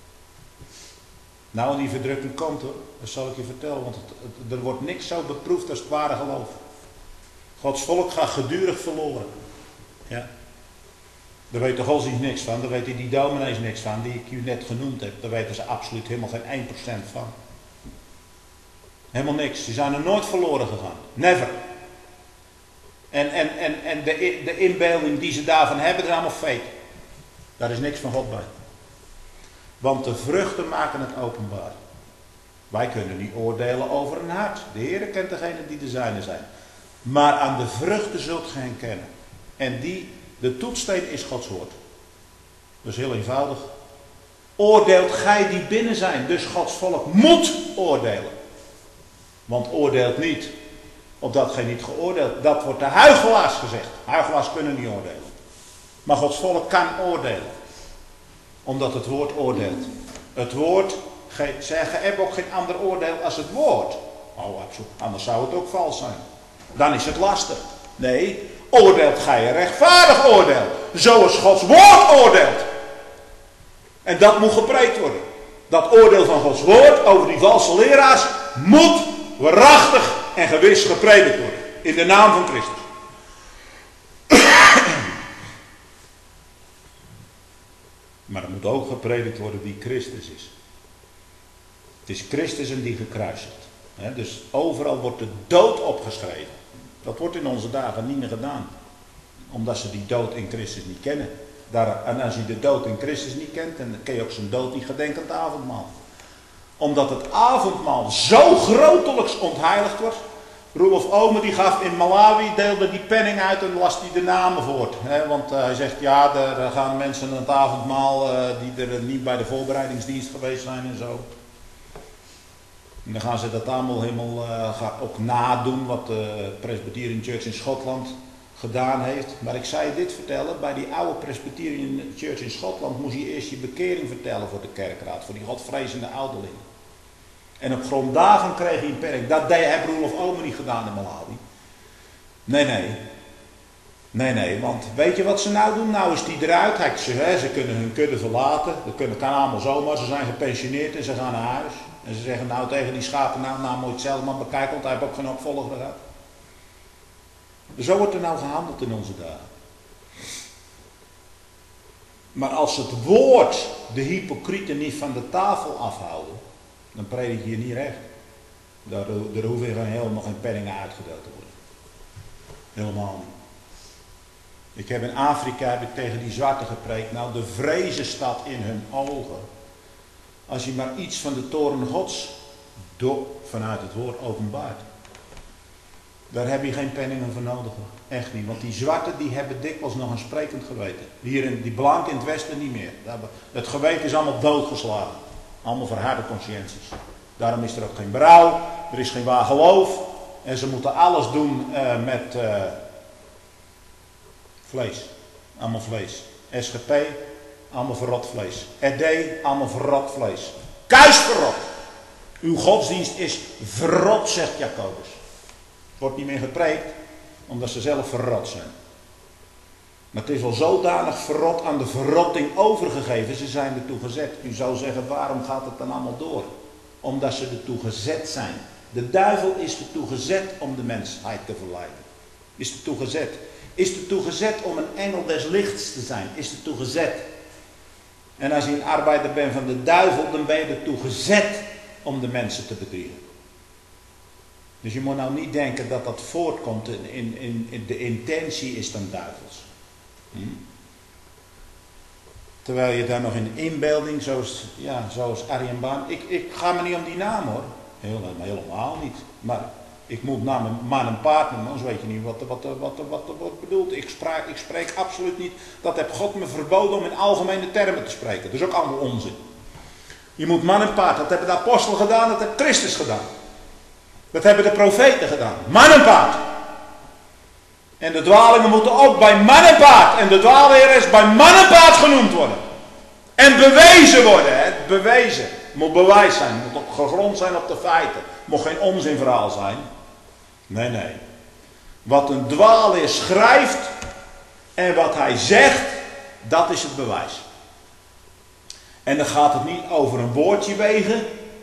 Nou, die verdrukking komt, hoor, dat zal ik je vertellen, want er wordt niks zo beproefd als het ware geloof. Gods volk gaat gedurig verloren. Ja. Daar weet de godsdienst niks van, daar weten die dominees niks van, die ik u net genoemd heb. Daar weten ze absoluut helemaal geen 1% van. Helemaal niks. Die zijn er nooit verloren gegaan. Never. En de inbeelding die ze daarvan hebben, is allemaal fake. Daar is niks van God bij. Want de vruchten maken het openbaar. Wij kunnen niet oordelen over een hart. De Heer kent degene die de zijne zijn. Maar aan de vruchten zult gij hen kennen. En de toetssteen is Gods woord. Dat is heel eenvoudig. Oordeelt gij die binnen zijn. Dus Gods volk moet oordelen. Want oordeelt niet, opdat gij niet geoordeeld. Dat wordt de huichelaars gezegd. Huichelaars kunnen niet oordelen. Maar Gods volk kan oordelen. Omdat het woord oordeelt. Het woord, zeggen, heb ook geen ander oordeel als het woord. Oh, absoluut. Anders zou het ook vals zijn. Dan is het lastig. Nee, oordeelt gij een rechtvaardig oordeel. Zoals Gods woord oordeelt. En dat moet gepreekt worden. Dat oordeel van Gods woord over die valse leraars moet waarachtig en gewis gepredikt worden. In de naam van Christus. ook gepredikt worden wie Christus is. Het is Christus en die gekruisigd. Dus overal wordt de dood opgeschreven. Dat wordt in onze dagen niet meer gedaan. Omdat ze die dood in Christus niet kennen. En als je de dood in Christus niet kent, dan kun je ook zijn dood niet gedenken aan het avondmaal. Omdat het avondmaal zo grotelijks ontheiligd wordt. Roelof Ome die gaf in Malawi, deelde die penning uit en las die de namen voor. Want hij zegt, ja, er gaan mensen aan het avondmaal die er niet bij de voorbereidingsdienst geweest zijn en zo. En dan gaan ze dat allemaal helemaal ook nadoen wat de Presbyterian Church in Schotland gedaan heeft. Maar ik zou je dit vertellen, bij die oude Presbyterian Church in Schotland moest je eerst je bekering vertellen voor de kerkraad, voor die godvrezende ouderlingen. En op grond daarvan kreeg hij een perk. Dat heeft Roelof Ome niet gedaan in Malawi. Nee, want weet je wat ze nou doen? Nou is die eruit. Ze kunnen hun kudde verlaten. Dat kan allemaal zomaar. Ze zijn gepensioneerd en ze gaan naar huis. En ze zeggen nou tegen die schapen, nou moet je het zelf maar bekijken, want hij heeft ook geen opvolger gehad. Zo wordt er nou gehandeld in onze dagen. Maar als het woord de hypocrieten niet van de tafel afhouden, dan predik je niet recht. Er hoeven helemaal geen penningen uitgedeeld te worden. Helemaal niet. Ik heb in Afrika tegen die zwarten gepreekt. Nou, de vrezen staat in hun ogen. Als je maar iets van de toren Gods vanuit het woord openbaart. Daar heb je geen penningen voor nodig. Echt niet. Want die zwarten die hebben dikwijls nog een sprekend geweten. Hier in die blanken in het westen niet meer. Het geweten is allemaal doodgeslagen. Allemaal verharde conscienties. Daarom is er ook geen berouw. Er is geen waar geloof. En ze moeten alles doen met vlees. Allemaal vlees. SGP, allemaal verrot vlees. RD, allemaal verrot vlees. Kuisverrot. Uw godsdienst is verrot, zegt Jacobus. Wordt niet meer gepreekt, omdat ze zelf verrot zijn. Maar het is wel zodanig verrot aan de verrotting overgegeven. Ze zijn ertoe gezet. U zou zeggen, waarom gaat het dan allemaal door? Omdat ze ertoe gezet zijn. De duivel is ertoe gezet om de mensheid te verleiden. Is ertoe gezet. Is ertoe gezet om een engel des lichts te zijn. Is ertoe gezet. En als je een arbeider bent van de duivel, dan ben je ertoe gezet om de mensen te bedriegen. Dus je moet nou niet denken dat dat voortkomt in de intentie is dan duivels. Terwijl je daar nog in inbeelding, zoals Arjen Baan. Ik ga me niet om die naam hoor. Helemaal niet. Maar ik moet naar mijn man en paard noemen, anders weet je niet wat er wordt bedoeld. Ik spreek absoluut niet. Dat heeft God me verboden om in algemene termen te spreken. Dat is ook allemaal onzin. Je moet man en paard. Dat hebben de apostelen gedaan, dat heeft Christus gedaan. Dat hebben de profeten gedaan. Man en paard. En de dwalingen moeten ook bij man en paard. En de dwaalleeraars bij man en paard genoemd worden. En bewezen worden. Hè? Bewezen. Het moet bewijs zijn. Het moet ook gegrond zijn op de feiten. Het moet geen onzinverhaal zijn. Nee. Wat een dwaalleer schrijft. En wat hij zegt. Dat is het bewijs. En dan gaat het niet over een woordje wegen.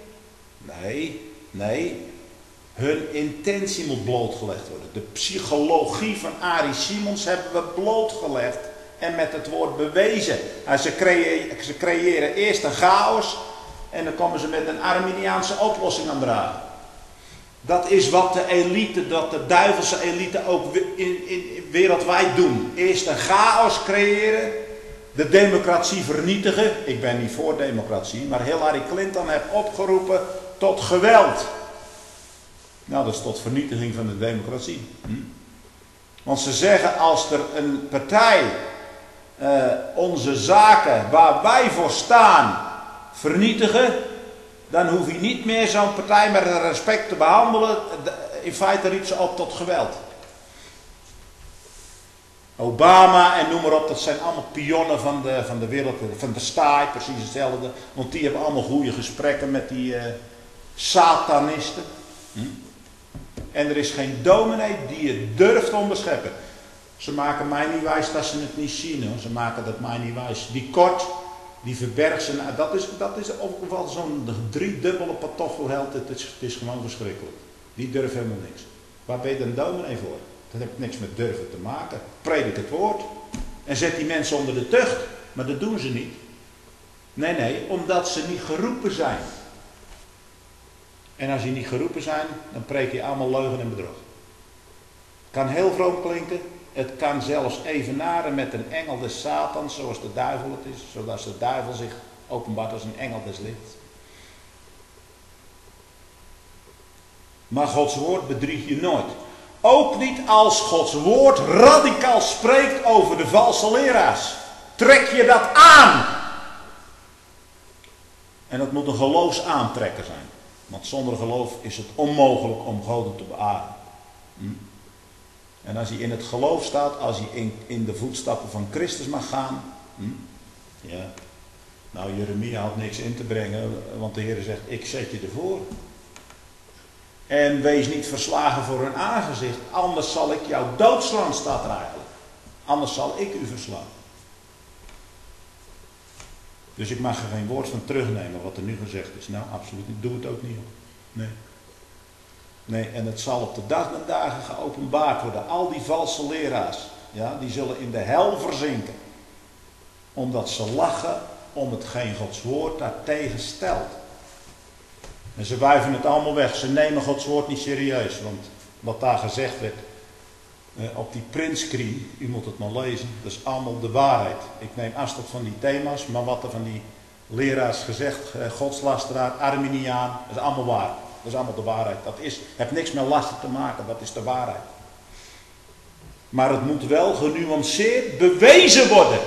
Nee. Hun intentie moet blootgelegd worden. De psychologie van Arie Simons hebben we blootgelegd en met het woord bewezen. Ze creëren eerst een chaos en dan komen ze met een Arminiaanse oplossing aan dragen. Dat is wat de elite, dat de duivelse elite ook wereldwijd doen. Eerst een chaos creëren, de democratie vernietigen. Ik ben niet voor democratie, maar Hillary Clinton heeft opgeroepen tot geweld. Nou, dat is tot vernietiging van de democratie. Want ze zeggen, als er een partij onze zaken waar wij voor staan vernietigen, dan hoef je niet meer zo'n partij met respect te behandelen. In feite riep ze op tot geweld. Obama en noem maar op, dat zijn allemaal pionnen van de wereld, van de staai, precies hetzelfde. Want die hebben allemaal goede gesprekken met die satanisten. En er is geen dominee die het durft te onderscheppen. Ze maken mij niet wijs dat ze het niet zien hoor. Ze maken dat mij niet wijs. Die Kort, die verbergt ze. Dat is ook wel zo'n driedubbele pantoffelheld. Het is gewoon verschrikkelijk. Die durft helemaal niks. Waar ben je dan dominee voor? Dat heeft niks met durven te maken. Predik het woord. En zet die mensen onder de tucht. Maar dat doen ze niet. Nee, omdat ze niet geroepen zijn. En als je niet geroepen zijn, dan preek je allemaal leugen en bedrog. Het kan heel vroom klinken. Het kan zelfs evenaren met een engel des Satans, zoals de duivel het is. Zodat de duivel zich openbaart als een engel des lichts. Maar Gods woord bedriegt je nooit. Ook niet als Gods woord radicaal spreekt over de valse leraars. Trek je dat aan. En dat moet een geloofsaantrekker zijn. Want zonder geloof is het onmogelijk om God te beamen. En als hij in het geloof staat, als hij in de voetstappen van Christus mag gaan. Ja. Nou, Jeremia had niks in te brengen, want de Heer zegt, ik zet je ervoor. En wees niet verslagen voor hun aangezicht, anders zal ik jou doodslaan, staat er eigenlijk. Anders zal ik u verslaan. Dus ik mag er geen woord van terugnemen wat er nu gezegd is. Nou, absoluut niet. Doe het ook niet. Nee, en het zal op de dag en dagen geopenbaard worden. Al die valse leraars, ja, die zullen in de hel verzinken. Omdat ze lachen om hetgeen Gods woord daartegen stelt. En ze wuiven het allemaal weg. Ze nemen Gods woord niet serieus. Want wat daar gezegd werd op die printscreen, u moet het maar lezen, dat is allemaal de waarheid. Ik neem afstand van die thema's, maar wat er van die leraars gezegd, godslasteraar, Arminiaan, dat is allemaal waar. Dat is allemaal de waarheid. Dat heeft niks met lasten te maken, dat is de waarheid. Maar het moet wel genuanceerd bewezen worden.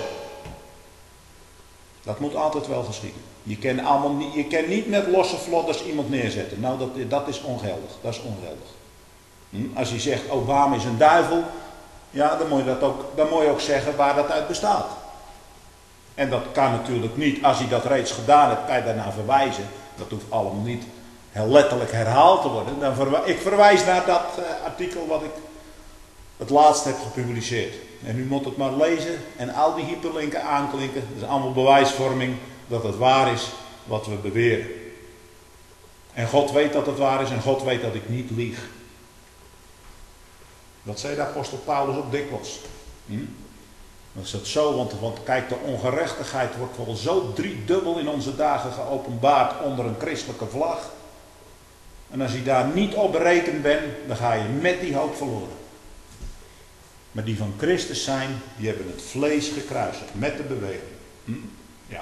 Dat moet altijd wel geschieden. Je kan niet met losse vlodders iemand neerzetten. Nou, dat is ongeldig. Dat is ongeldig. Als je zegt Obama is een duivel, ja, dan moet je ook zeggen waar dat uit bestaat. En dat kan natuurlijk niet, als hij dat reeds gedaan heeft, kan je daarna verwijzen. Dat hoeft allemaal niet heel letterlijk herhaald te worden. Ik verwijs naar dat artikel wat ik het laatst heb gepubliceerd. En u moet het maar lezen en al die hyperlinken aanklinken. Dat is allemaal bewijsvorming dat het waar is wat we beweren. En God weet dat het waar is en God weet dat ik niet lieg. Dat zei de apostel Paulus ook dikwijls. Dat is het zo, want kijk, de ongerechtigheid wordt wel zo driedubbel in onze dagen geopenbaard onder een christelijke vlag. En als je daar niet op berekend bent, dan ga je met die hoop verloren. Maar die van Christus zijn, die hebben het vlees gekruisigd met de beweging. Ja.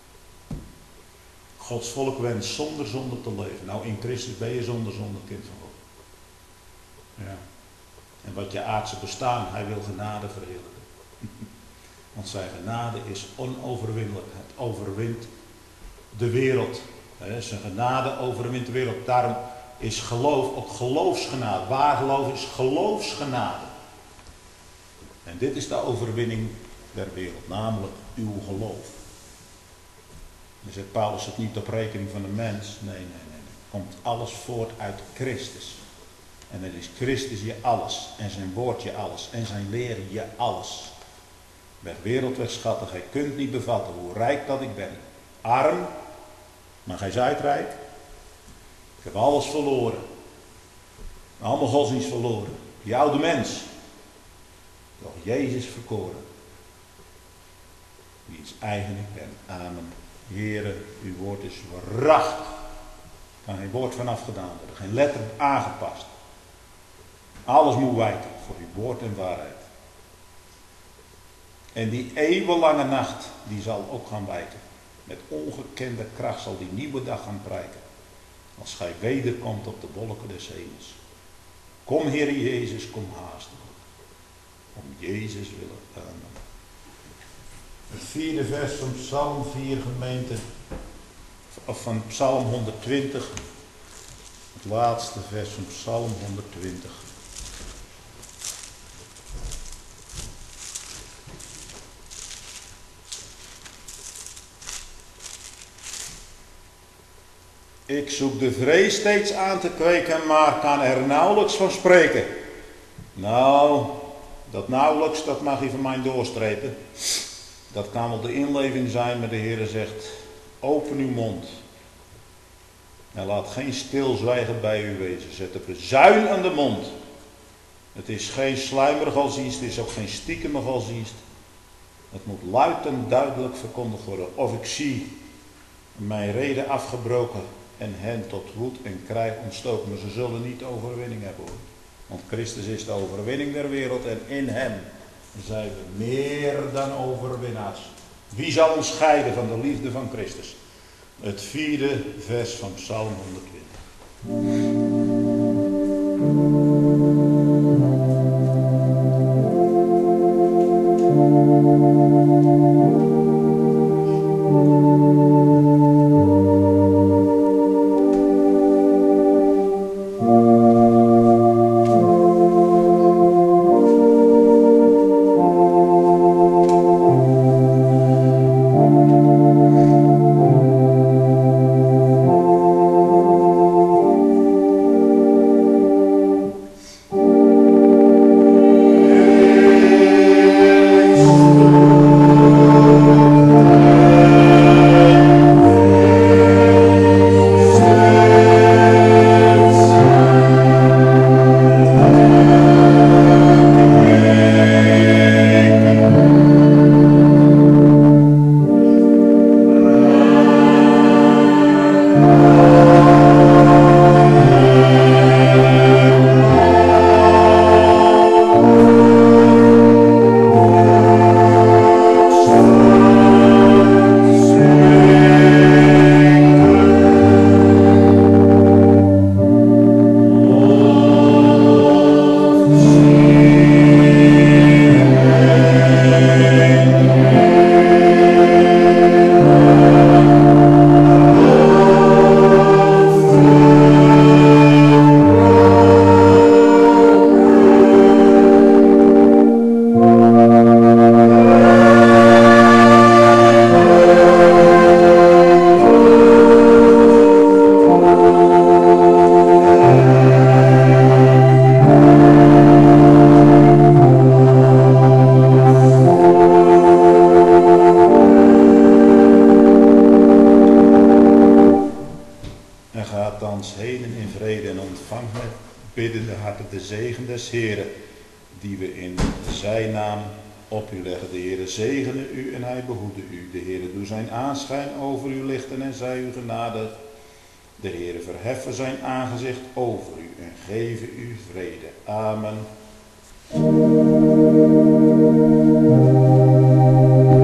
Gods volk wenst zonder zonde te leven. Nou, in Christus ben je zonder zonde kind van God. Ja. En wat je aardse bestaan, hij wil genade verheerlijken. Want zijn genade is onoverwinnelijk. Het overwint de wereld. Zijn genade overwint de wereld. Daarom is geloof ook geloofsgenade. Waar geloof is geloofsgenade. En dit is de overwinning der wereld. Namelijk uw geloof. Dan zegt Paulus het niet op rekening van de mens. Nee. Het komt alles voort uit Christus. En dan is Christus je alles. En zijn woord je alles. En zijn leer je alles. Werd wereldweg schattig. Gij kunt niet bevatten hoe rijk dat ik ben. Arm. Maar gij zijt rijk. Ik heb alles verloren. Allemaal godsdienst verloren. Die oude mens. Doch Jezus verkoren. Wie is eigen ik ben. Amen. Heere, uw woord is waarachtig. Er kan geen woord van afgedaan worden. Geen letter aangepast. Alles moet wijken voor uw woord en waarheid. En die eeuwenlange nacht, die zal ook gaan wijken. Met ongekende kracht zal die nieuwe dag gaan prijken. Als gij wederkomt op de wolken des hemels. Kom Heer Jezus, kom haastig. Om Jezus willen. Amen. Het 4e vers van Psalm 4 gemeente. Of van Psalm 120. Het laatste vers van Psalm 120. Ik zoek de vrees steeds aan te kweken, maar kan er nauwelijks van spreken. Nou, dat nauwelijks, dat mag je van mij doorstrepen. Dat kan wel de inleving zijn, maar de Heer zegt, open uw mond. En laat geen stilzwijgen bij u wezen. Zet de bezuin aan de mond. Het is geen sluimerige godsdienst, het is ook geen stiekeme godsdienst. Het moet luid en duidelijk verkondigd worden. Of ik zie mijn reden afgebroken en hen tot woed en krijg ontstoken. Maar ze zullen niet overwinning hebben hoor. Want Christus is de overwinning der wereld en in hem zijn we meer dan overwinnaars. Wie zal ons scheiden van de liefde van Christus? Het 4e vers van Psalm 120. biddende harten de zegen des Heren, die we in zijn naam op u leggen. De Heere zegene u en hij behoede u. De Heere doe zijn aanschijn over u lichten en zij u genadig. De Heere verheffen zijn aangezicht over u en geven u vrede. Amen.